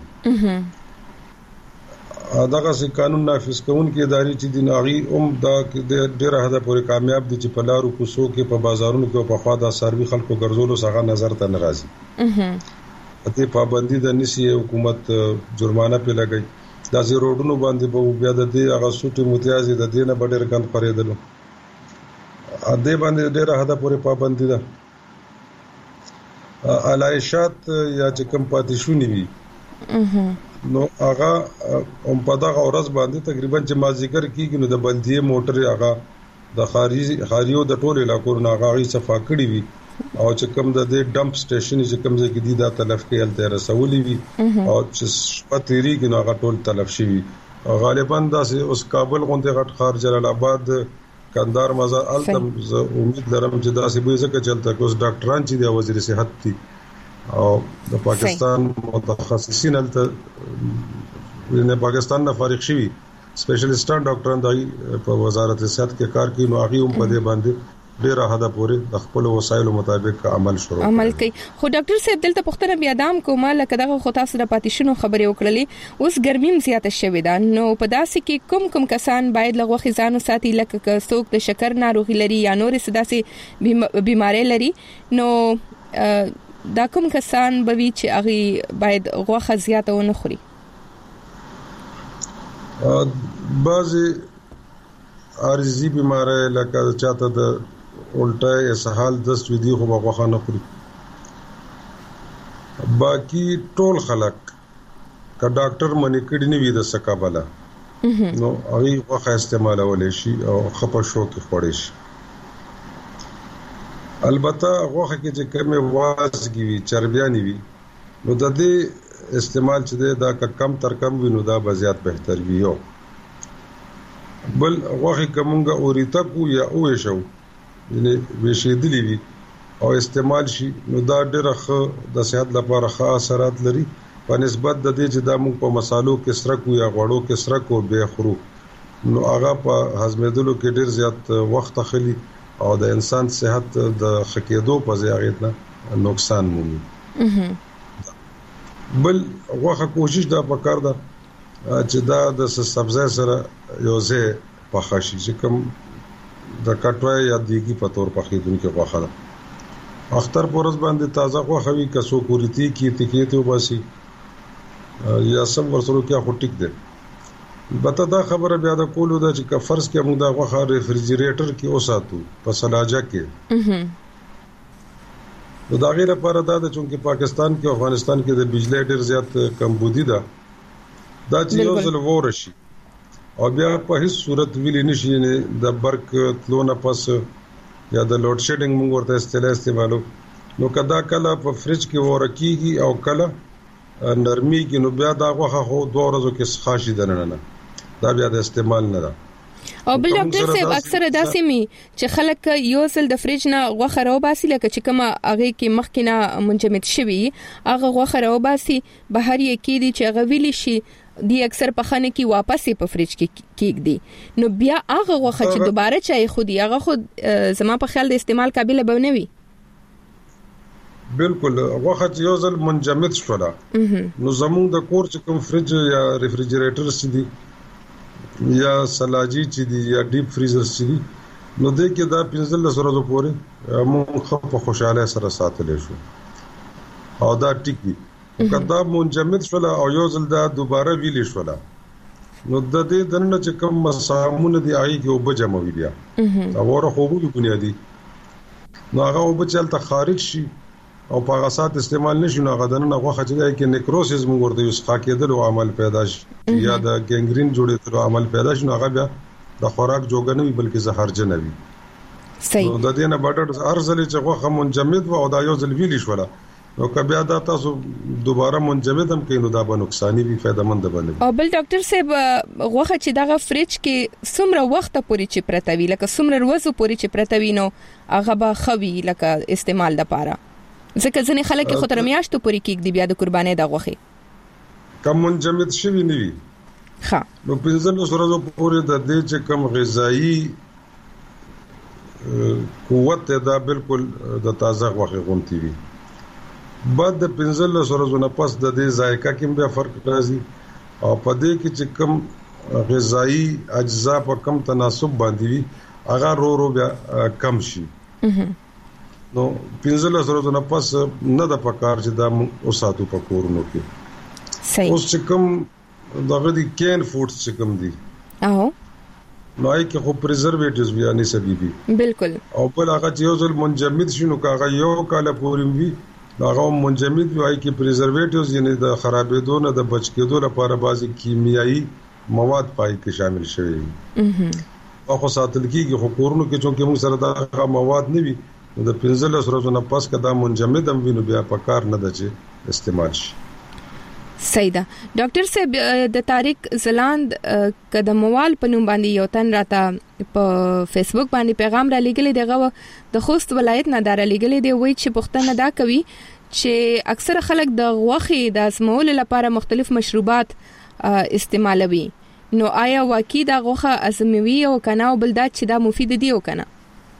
دغه سي قانون نافذ کوونکې ادارې چې د ناغي اوم دا ډېر حدا پورې کامیاب دي چې په لارو کوڅو کې په بازارونو کې په خوا د سروي خلکو ګرځولو څخه نظر ته ناراضي اته پابندي د نسی حکومت جرمانه په لګي دا زی روډونو باندې په بیا د دې هغه سوټي متیازي د دینه بډیر کند پرېدلو ا دې باندې ډېر حدا پورې پابندي ده علایشات یا چې کم پاتې شونی وي نو هغه هم په دغه ورځ باندې تقریبا چې ما ذکر کیږي نو د بلدیه موټر هغه د خارجي خاریو د ټولو علاقو نه هغه صفا کړی وي او چې کوم د ډمپ سټیشن چې کوم ځای کې دي دا تلف کې الته رسولي وي او چې پتيري کې نو هغه ټول تلف شي غالبا دا اوس کابل غونډه غټ خار جلال آباد کندهار مزار التم امید لرم چې دا سه به ځکه چلته کوس ډاکټران چې د وزیر صحت دي او د پاکستان متخصصین الته نه پاکستان نه فارغ شوی سپیشلیستان ډاکټران دای په وزارت صحت کې کار کوي نو هغه هم په دې باندې ډیر حدا پورې د خپل وسایلو مطابق عمل شروع عمل کوي خو ډاکټر صاحب دلته پختنه بیا دام کومه لکه دغه خو تاسو د پاتیشنو خبرې وکړلې اوس ګرمیم زیاته شوې ده نو په داسې کې کوم کوم کسان باید لغوه خزانو ساتي لکه څوک د شکر ناروغي لري یا نور څه داسې بیماری لري نو دا کوم کسان به وی چې هغه باید غوخه زیاته ونه خوري بعضی عارضی بیماری لکه چاته د الټه اسهال دست ودی خو غوخه نه خوري باقی ټول خلک کا ډاکټر منی کړي نه وي د سکابله نو هغه غوخه استعمالول شي او خپه شو کې خوړې شي البته غوخه کې چې کومه وازګي وي چربیانی وي نو د دې استعمال چې دا کم تر کم وي نو دا بزیات بهتر وي یو بل غوخه کومګه اوریته کو یا اوې شو یعنی وشیدلی وي او استعمال شي نو دا ډېر ښه د صحت لپاره ښه اثرات لري په نسبت د دې چې دا موږ په مصالو کې سره کو یا غوړو کې سره کو به خورو نو هغه په هضمېدلو کې ډېر زیات وخت اخلي او د انسان صحت د خکېدو په ځای نه نقصان مومي بل غوخه کوشش دا وکړ دا چې دا د سبزی سره یو ځای په خاصي چې کوم د کټوای یا دیګي په تور په خېدونکو غوخه ده اختر پورز باندې تازه غوخه وی کسو کوریتی کی تکیته وباسي یا سم ورسره کې خو ټیک ده بته دا خبره بیا د کولو د چې فرض کې موږ دا غوخه ریفریجریټر کې اوساتو په سلاجه کې نو دا غیر لپاره دا د چونکه پاکستان کې افغانستان کې د بجلی ډېر زیات کمبودی ده دا چې یو ځل ورشي او بیا په هیڅ صورت ویلې نشي نه د برق تلونه پس یا د لوډ شیډینګ موږ ورته اصطلاح استعمالو نو کدا کله په فریج کې ورکیږي او کله نرمي کې نو بیا دا غوخه خو دوه ورځې کې خاصی دننه نه دا بیا د استعمال نه ده او بل ډاکټر صاحب اکثره داسې می چې خلک یو ځل د فریج نه غوخه راو باسي لکه چې کومه هغه کې مخکینه منجمد شوی هغه غوخه راو باسي بهر یې کې دي چې هغه ویلی شي دی اکثر په خانه کې واپس په فریج کې کېږي نو بیا هغه غوخه چې دوباره چای خودي هغه خود زما په خیال د استعمال قابل به نه وي بالکل غوخه چې یو ځل منجمد شولا نو زموږ د کور چې کوم فریج یا ریفریجریټر سدي یا سلاجي چې دی یا ډیپ فریزر چې دی نو دې کې دا پنځل ورځې پورې موږ په خوشاله سره ساتل شو او دا ټیک دی کدا منجمد شولا او یو ځل دا دوباره ویلی شولا نو د دې دنه چې کوم مسامونه دی آی کې وب جمع وی بیا دا وره خو به بنیادی نو هغه وب چلته خارج شي او په غسات استعمال نشي نو هغه دنه غوخه چې کې نیکروسیس موږ ورته یوس خاکېدل او عمل پیدا شي یا د ګنګرین جوړېدل عمل پیدا شي نو هغه بیا د خوراک جوګ نه وي بلکې زهرجن وي صحیح نو د دې نه باټر ارزل چې غوخه منجمد و او دا یو ځل ویلی شولا نو کبه دا تاسو دوباره منجمد هم کینو دا به نقصان وي فائدہ مند بنوي او بل ډاکټر صاحب غوخه چې دغه فریج کې څومره وخت پورې چې پرتوي لکه څومره ورځې پورې چې پرتوي نو هغه به خوي لکه استعمال لپاره ځکه ځنې خلک خو تر میاشتو پورې کېږي بیا د قربانې د غوخه کم منجمد شوی نه وي ها نو پنځه ورځې پورې د دې چې کم غذایی قوت دا بالکل د تازه غوښه غونتی وي. بعد د پنځل سره نه پس د دې ذایقه کې بیا فرق راځي او په دې کې چې کم غذایی اجزا په کم تناسب باندې وي هغه رو رو بیا کم شي. نو پنځل سره نه پس نه د پکار چې دا اوساتو په کورونو کې. صحیح. اوس چې کم دغه دي کین فوډز چې کم دي او نو آی کې خو پریزرویټیوز بیا نه سبيبي بالکل او بل هغه چې یو ځل منجمد شنو کاغه یو کاله پورې وي هغه منجمد وي آی کې پریزرویټیوز یعنی د خرابېدو نه د بچ کېدو لپاره بعضي کیمیاوي مواد پای کې شامل شوي دي. او خو ساتل کېږي خو کورونو کې چې موږ سره دا مواد نه وي نو د پنځل سره نه پس کدا منجمد هم وینو بیا په کار نه د چې استعمال شي. سیدا ډاکټر صاحب د طارق زلاند قدموال په نوم باندې یو تن راته په فیسبوک باندې پیغام را لګلې دغه د خوست ولایت نه دار لګلې دی وای چې پښتنه دا کوي چې اکثر خلک د غوښې د اسمول لپاره مختلف مشروبات استعمالوي. نو آیا واقعي دا غوښه ازموي او کنه او بل دا چې دا مفید دی او کنه؟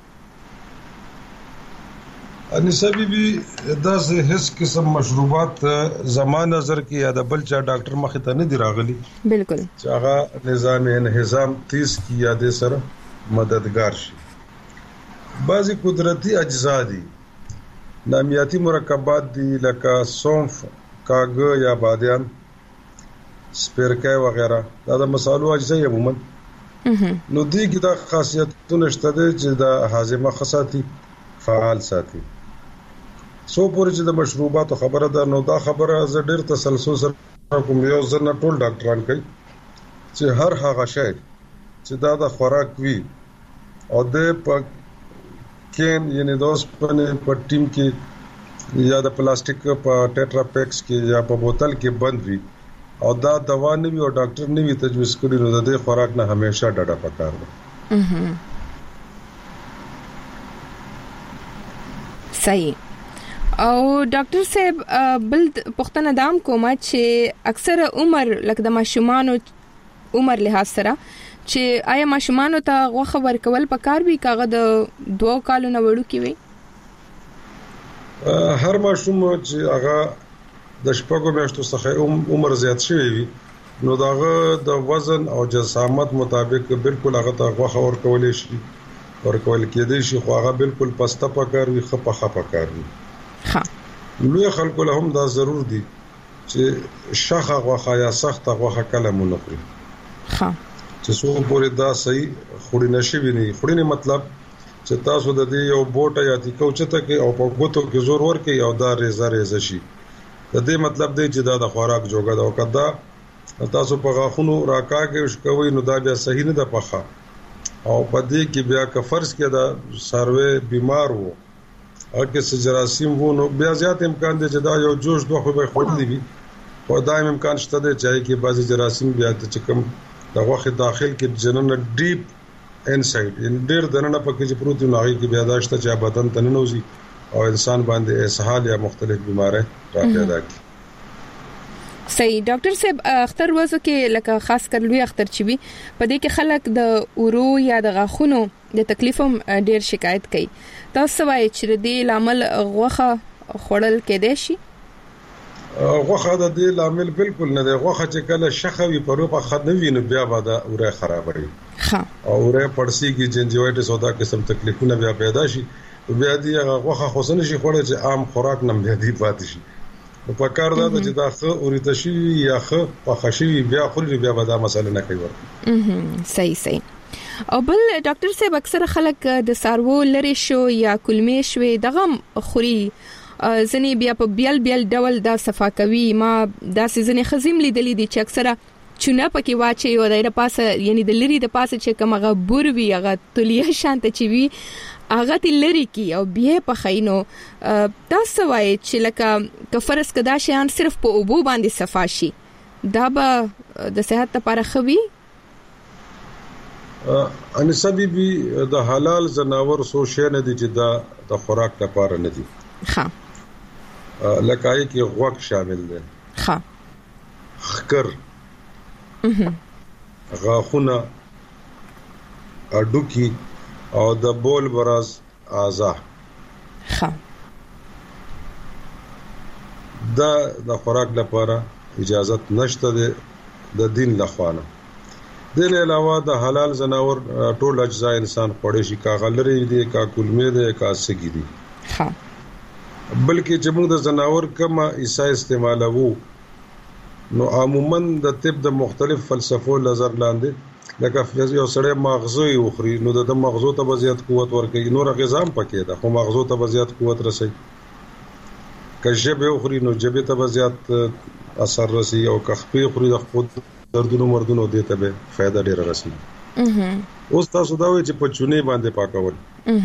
انیسا بی بی دا سه هیڅ قسم مشروبات زمان نظر کې یا د بل چا ډاکټر مخ ته نه دی راغلي. بالکل. چې هغه نظام انهضام تیز کی یادې سره مددگار شي. بعضی قدرتی اجزا دي نامیاتی مرکبات دي لکه سونف کاغه یا بادیان سپیرکای وغیرہ دا د مصالحو اجزا یې عموما نو دي کې دا خاصیتونه شته چې د هاضمه خاصاتي فعال ساتي. سو پورې چې د مشروباتو خبره ده نو دا خبره ز ډېر تسلسل سره کوم یو ځنه ټول ډاکټران کوي چې هر هغه شی چې دا د خوراک وي او د پکین یعنی دوس په ټیم کې یا د پلاستیک په ټیټرا پیکس کې یا په بوتل کې بند وي او دا دوا نه وي او ډاکټر نه وي تجویز کړی نو د دې خوراک نه همیشه ډډه پکار ده. صحیح. او ډاکټر صاحب بل پښتنه دام کومه چې اکثر عمر لکه د ماشومانو عمر لحاظ سره چې آیا ماشومانو ته غوښه ورکول پکار وي کاغه د دوه کالو نه وړو کې وي؟ هر ماشوم چې هغه د شپږو میاشتو څخه عمر زیات شوی وي نو داغه د وزن او جسامت مطابق بالکل هغه ته غوښه ورکول شي ورکول کېدای شي خو هغه بالکل پسته پکار وي خپه خپه پکار وي. ها لوی خلکو له هم دا ضرور دي چې شخه غوښه یا سخت غوښه کله مونږ خوري. ها چې څو پورې دا صحیح خوري نشي ویني خوري نه مطلب چې تاسو د دې یو بوټه یا د کوچته کې او په ګوتو کې زور ورکې او دا ریزه ریزه شي د دې مطلب دی چې دا د خوراک جوګه ده او کدا تاسو په غاخونو راکاږي شکوي نو دا بیا صحیح نه ده پخه او په دې کې بیا که فرض کې دا سروي بیمار وو او کې سجراسیم وو نو بیا زیات امکان دی چې دا یو جوش دوه خو به خوري دي او دایم امکان شته دی چې کې بعضی جراثیم بیا چې کوم د غوښه داخل کې جنن ډیپ انساید ان ډیر دنه پکې چې پروت نه هغه کې بیا داشته چې بدن ته ننوزي او انسان باندې اسهال یا مختلف بیماری را پیدا کی. صحیح. ډاکټر صاحب اختر وځو کې لکه خاص کر لوی اختر چي وي په دې کې خلک د اورو یا د غاخونو د تکلیفم ډیر شکایت کوي. تاسو وایي چې د لامل غوښه خوړل کېدای شي؟ غوښه د دې لامل بالکل نه دی. غوښه چې کله شخوي پروپا خدوي نو بیا به د اوره خرابوي. ها او اوره پړسي کې جنجوایټس او دا قسم تکلیفونه بیا پیدا شي بیا دی غوښه خوسنه شي خوړل چې عام خوراک نه بیا دی پاتې شي. په کار دا چې دا خو اورته شي یا خو په خشي بیا خوري بیا به دا مسله نه کوي ورته. صحیح صحیح. او بل ډاکټر صاحب اکثر خلک د سارو لری شو یا کلمې شوي دغه خوري ځنی بیا په بیل بیل ډول دا صفا کوي. ما دا سيزنه خزم لیدلې دي چې اکثره چونه پکې واچي او دایره پاسه یعنی د لری د پاسه چې کومه بور وی هغه تلیه شانت چي وی هغه تل لري کی او بیا په خاينو تاسو وایي چې لکه کفرس کدا شیان صرف په اوبو باندې صفا شي دا به د صحت لپاره خوي؟ ان سبي بي د حلال زناور سو شي نه دي چې دا د خوراک لپاره نه دي. ها لکه ای کې غوښ شامل دي. ها خکر غاخونه اډوکی او د بول براز اعضاء ښه دا د خوراک لپاره اجازه نشته د دین لخوانه. د له علاوه د حلال زناور ټول اجزا انسان خوړې شي، کا غلري دي، کا کلمې دي، کا سګي دي. ها بلکې چې موږ د زناور کما ایسا استعمالو نو عموما د طب د مختلف فلسفو نظر لاندې لکه یو سړی مغزو یې وخوري نو د مغزو ته زیات قوت ورکوي، نور غذا هم پکې ده خو مغزو ته زیات قوت رسي. که جبه وخوري نو جبه ته زیات اثر رسي، او که خپې خوري د خود دردونو مردونو دې ته به فائدہ ډیر رسي. اوس تاسو دا وایي چې په چونې باندې پاکول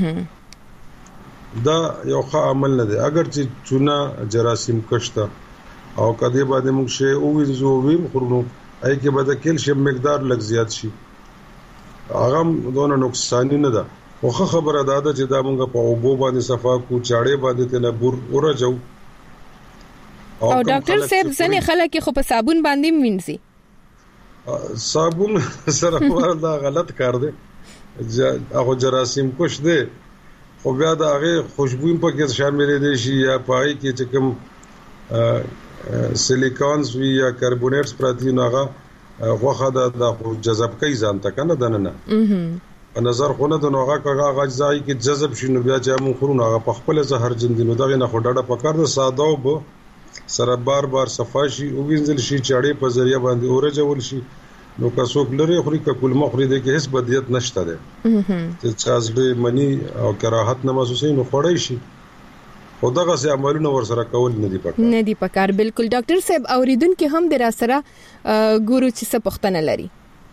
دا یو ښه عمل نه دی. اگر چې چونه جراثیم کشته او کدی باندې موږ شی او وینځو ویم خورنو اي کې به د کیلشیم مقدار لږ زیات شي، هغه دونه نقصان نه ده. خو خبره ده چې دا موږ په اوبو باندې صفا کو، چاړې باندې ته نه بور ورجو. او ډاکټر صاحب ځنې خلک خو په صابون باندې وینځي. صابون سره وردا غلط کار دی، هغه جراثیم کش دی، خو بیا د هغه خوشبو په کې شامل دي شي یا پای کې چې کوم سیلیکونز وی یا کاربونیټس پروتین هغه غوخه د جذب کوي ځان ته کنه دنه نه په نظر خو نه د نوغه کغه غځای کې جذب شنو بیا چې مون خورونه هغه په خپل زهر جندینو دغه نه خو ډډه پکار د ساده او سره بار بار صفاشي او وینځل شي چاړې په ذریعہ باندې اورجول شي. نو که څوک لري خوري که کول مخري دي کې هیڅ بدیت نشته ده چې چازلې منی او کراهت نه محسوسې نو خړای شي. خدغه سي عملونه ور سره کول نه دی پکار نه دی پکار. بالکل ډاکټر صاحب اوریدونکو هم در سره ګورو چې څه پوښتنه لري.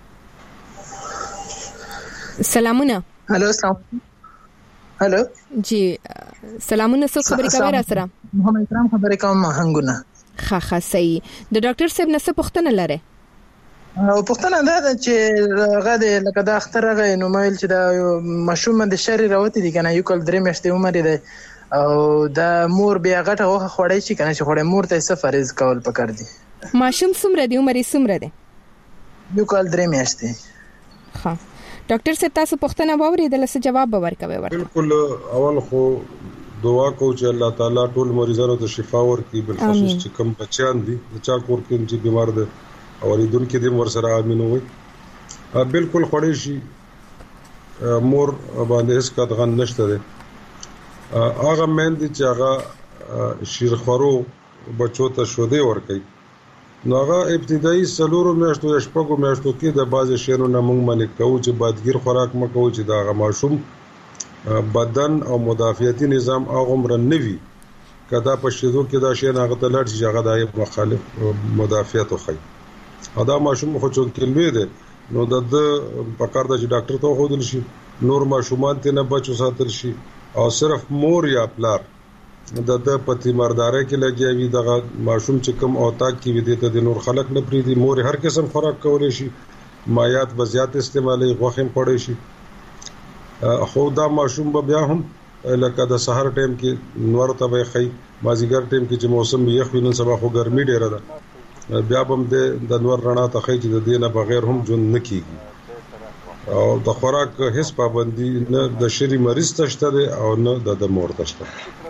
سلامونه. هالو سلام. هالو جی سلامونه، څه خبرې کوي را سره؟ محمد کرام خبرې کوم هنګونه. ښه ښه صحیح. د ډاکټر صاحب نه څه پوښتنه لري؟ او پوښتنه ده چې غاده لکه دا اختر غي نو مایل چې دا مشوم د شری راوتی دي کنه، یو کال درې میاشتې عمر دی او دا مور بیا غټه وخه خوړی شي کنه چې خوړې مور ته څه فرض کول پکار دي. ماشوم څومره دی عمر یې څومره دی؟ یو کال درې میاشتې. ها ډاکټر صاحب تاسو پوښتنه واورېدل څه جواب ورکوي ورته؟ بالکل اول خو دعا کو چې الله تعالی ټول مریضانو ته شفا ورکړي، بل خصوص چې کم بچیان دي چا کور کې چې بیمار دي او لیدونکو دې ور سره امين وي. بالکل خوري شي مور باندې هیڅ کډغن نشته ده. هغه مند چې هغه شیرخورو بچو ته شوده ور کوي نو هغه ابتدایي سلورو میاشتو یا شپږو میاشتو کې د باز شیرو نه موږ ملک کوو چې بادګیر خوراک مکو چې دا هغه ماشوم بدن او مدافعتي نظام هغه عمر نوي کدا په شیدو کې دا شی نه غته لړ چې هغه د مخالف مدافعت خو ادا ماشوم خو چې کلوي ده نو د پکار د ډاکټر ته خو دل شي، نور ماشومان ته نه بچو ساتل شي او صرف مور یا پلار د د پتی مرداري کې لګیوي د ماشوم چې کم اوتاک کې وي ته د نور خلق نه پریدي. مور هر قسم خوراک کولای شي، مایات بزیات استعمالي غوخم پړې شي. خو دا ماشوم به بیا هم لکه د سحر ټیم کې نور ته به خي، مازیګر ټیم کې چې موسم یخ وي نن سبا خو ګرمي ډیره ده بیا هم د نور رڼا ته خي چې د دینه بغیر هم جون نکېږي او د خوراک هیڅ پابندي نه د شری مریض تشته او نه د مور تشته.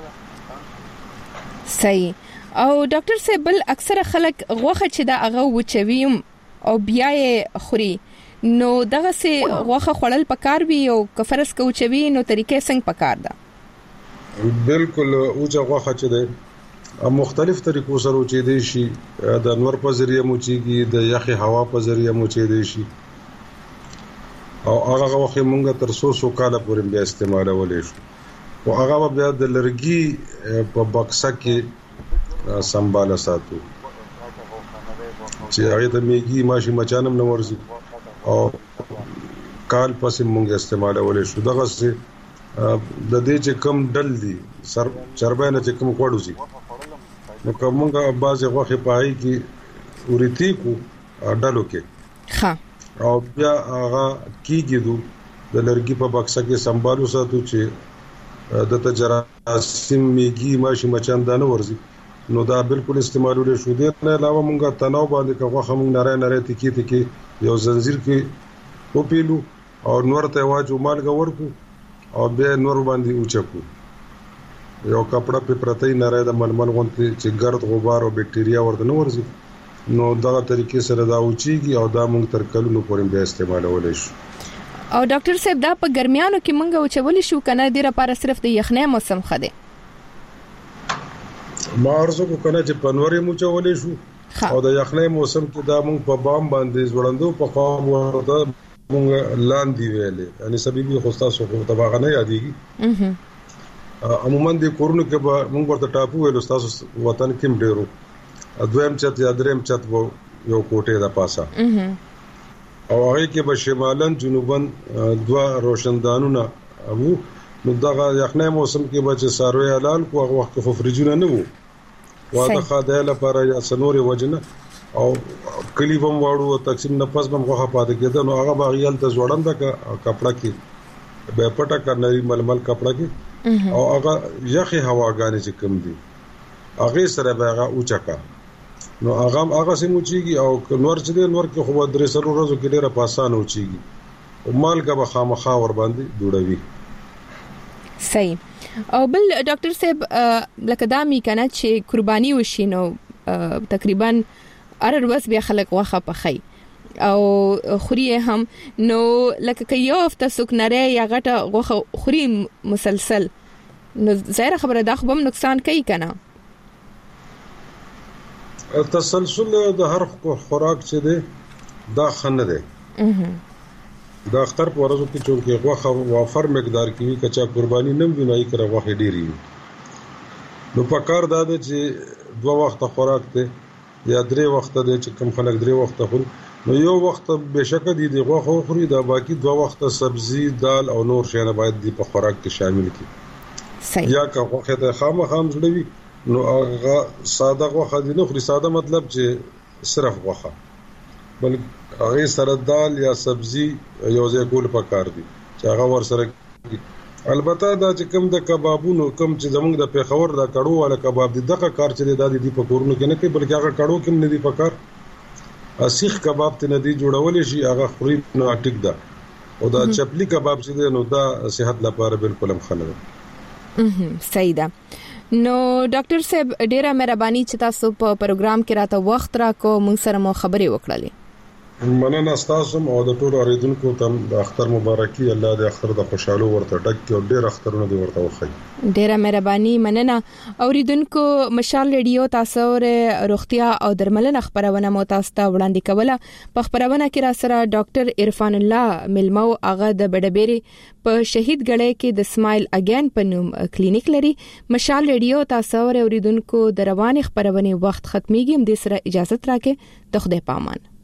صحیح. او ډاکټر صاحب بل اکثره خلک غوخه چې دا هغه وچوي او بیا یې خوري نو دغه سي غوخه خړل پکار وي او کفرس کوچوي نو طریقې څنګه پکار ده؟ بالکل او چې غوخه چې ده مختلف طریقو سره وچې دي شي، د نور په ذریعہ موچيږي، د یخي هوا په ذریعہ موچې دي شي او هغه وخت مونږ تر څو څو کال پورې بیا استعمالولې شو او هغه بیا د لرګي په بکسه کې سنبال ساتو چې هغه د میګي ماشي مچانم نه ورزي او کال پسې مونږ استعمالولې شو. دغه څه د دې چې کم ډل دي سر چربانه چې کم کوړو سي نو کومه بازه غوخه پای کې ورتی کو ډالو کې ها او بیا هغه کیږي د لرګي په بکسه کې سنبالو ساتو چې د تجراسیم میګي ماشي مچان دانه ورزي نو دا بالکل استعمالول شو. دي نه علاوه مونږه تناو باندې کوغه مونږ ناره ناره تکی تکی یو زنجیر کې او پیلو او نور ته واجو مالګه ورکو او بیا نور باندې اوچکو یو کپڑا په پرتې نه راځي د ململ غونتی چې ګرد غبار او بکټریا ورته نه ورځي نو دا طریقې سره دا اوچیږي او دا موږ تر کلونو پورې به استعمالولای شو. او ډاکټر صاحب دا په ګرمیانو کې مونږ اوچول شو کنه د لپاره صرف د یخنۍ موسم خده ما ارزو کو کنه چې پنوري مو چولې شو او د یخنۍ موسم کې دا مونږ په بام باندې ځوړندو په خام ورته مونږ لاندې ویلې یعنی سببي خوستا سو په تباغه نه یادېږي عموما د کورونو کې به مونږ ورته ټاپو ویل تاسو وطن کې ډېرو دویم چت یا دریم چت وو یو کوټه د پاسه او هغه کې به شمالن جنوبن دوا روشندانونه ابو نو دغه یخنۍ موسم کې به چې ساروي اعلان کو هغه وخت خو فریجونه نه وو واده خاده لپاره یا سنوري وجنه او کلیبم واړو تقسیم نه پس بم غوخه پاتې کېده نو هغه باغیال ته ځوړند کا کپڑا کې به پټه کرنري ململ کپڑا کې او هغه یخي هواګانی چې کم دي هغه سره به هغه اوچکا نو هغه هغه سموچیږي او نور چې د نور کې خو درې سره ورځو کې ډیره پاسانه اوچیږي او مالګه به خامخا ور باندې جوړوي. صحیح. او بل ډاکټر صاحب لکه دا می کنه چې قرباني وشي نو تقریبا ار ورځ بیا خلک واخه پخای او خوري هم نو لکه که یو هفته څوک نری یا غټه غوخه خوري مسلسل نو ظاهر خبره دا خو هم نقصان کوي کنه. تسلسل د هر خوراک چې دی دا خنه دی دا اختر په ورځو کې چې غوښه وافر مقدار کې وي کچا قرباني نم وینای کړه غوښه ډیری نو په کار دا دی چې دوه وخت خوراک دی یا درې وخت دی چې کم خلک درې وخت خوري نو یو وخت بشک دي د غوښه خوري دا باقي دوه وخت سبزي دال او نور شیان باید دی په خوراک کې شامل کړي یا که غوښه ته خامخام جوړوي نو هغه ساده غوښه دي نو خوري ساده مطلب چې صرف غوښه بل هغه سره دال یا سبزي یو ځای کول پکار دي چې هغه ور سره البته دا چې کوم د کبابونو کوم چې زمونږ د پیښور د کړو والا کباب دي دغه کار چې د دې په کورونو کې نه کوي بلکې هغه کړو کې نه دي پکار اسیخ کباب ته نه دي جوړول شي هغه خوري نو ټیک ده او دا چپلی کباب چې نو دا صحت لپاره بالکل هم خنه ده. صحیح ده. نو ډاکټر صاحب ډیره مهرباني چې تاسو په پروګرام کې راته وخت راکو موږ سره مو خبرې وکړلې. مننه تاسو او د ټولو اوریدونکو ته د اختر مبارکي الله د اختر د خوشاله ورته ډک او ډیر اخترونه دی ورته وخی. ډیره مهرباني مننه اوریدونکو مشال ریډیو تاسو ر روغتیا او درملنه خبرونه مو تاسو ته وړاندې کوله په خبرونه کې را سره ډاکټر عرفان الله ملمو هغه د بډبېری په شهید غړې کې د سمایل اگین په نوم کلینیک لري. مشال ریډیو تاسو ر اوریدونکو د رواني خبرونه وخت ختميږي هم د سره اجازه راکې د خدای پامان.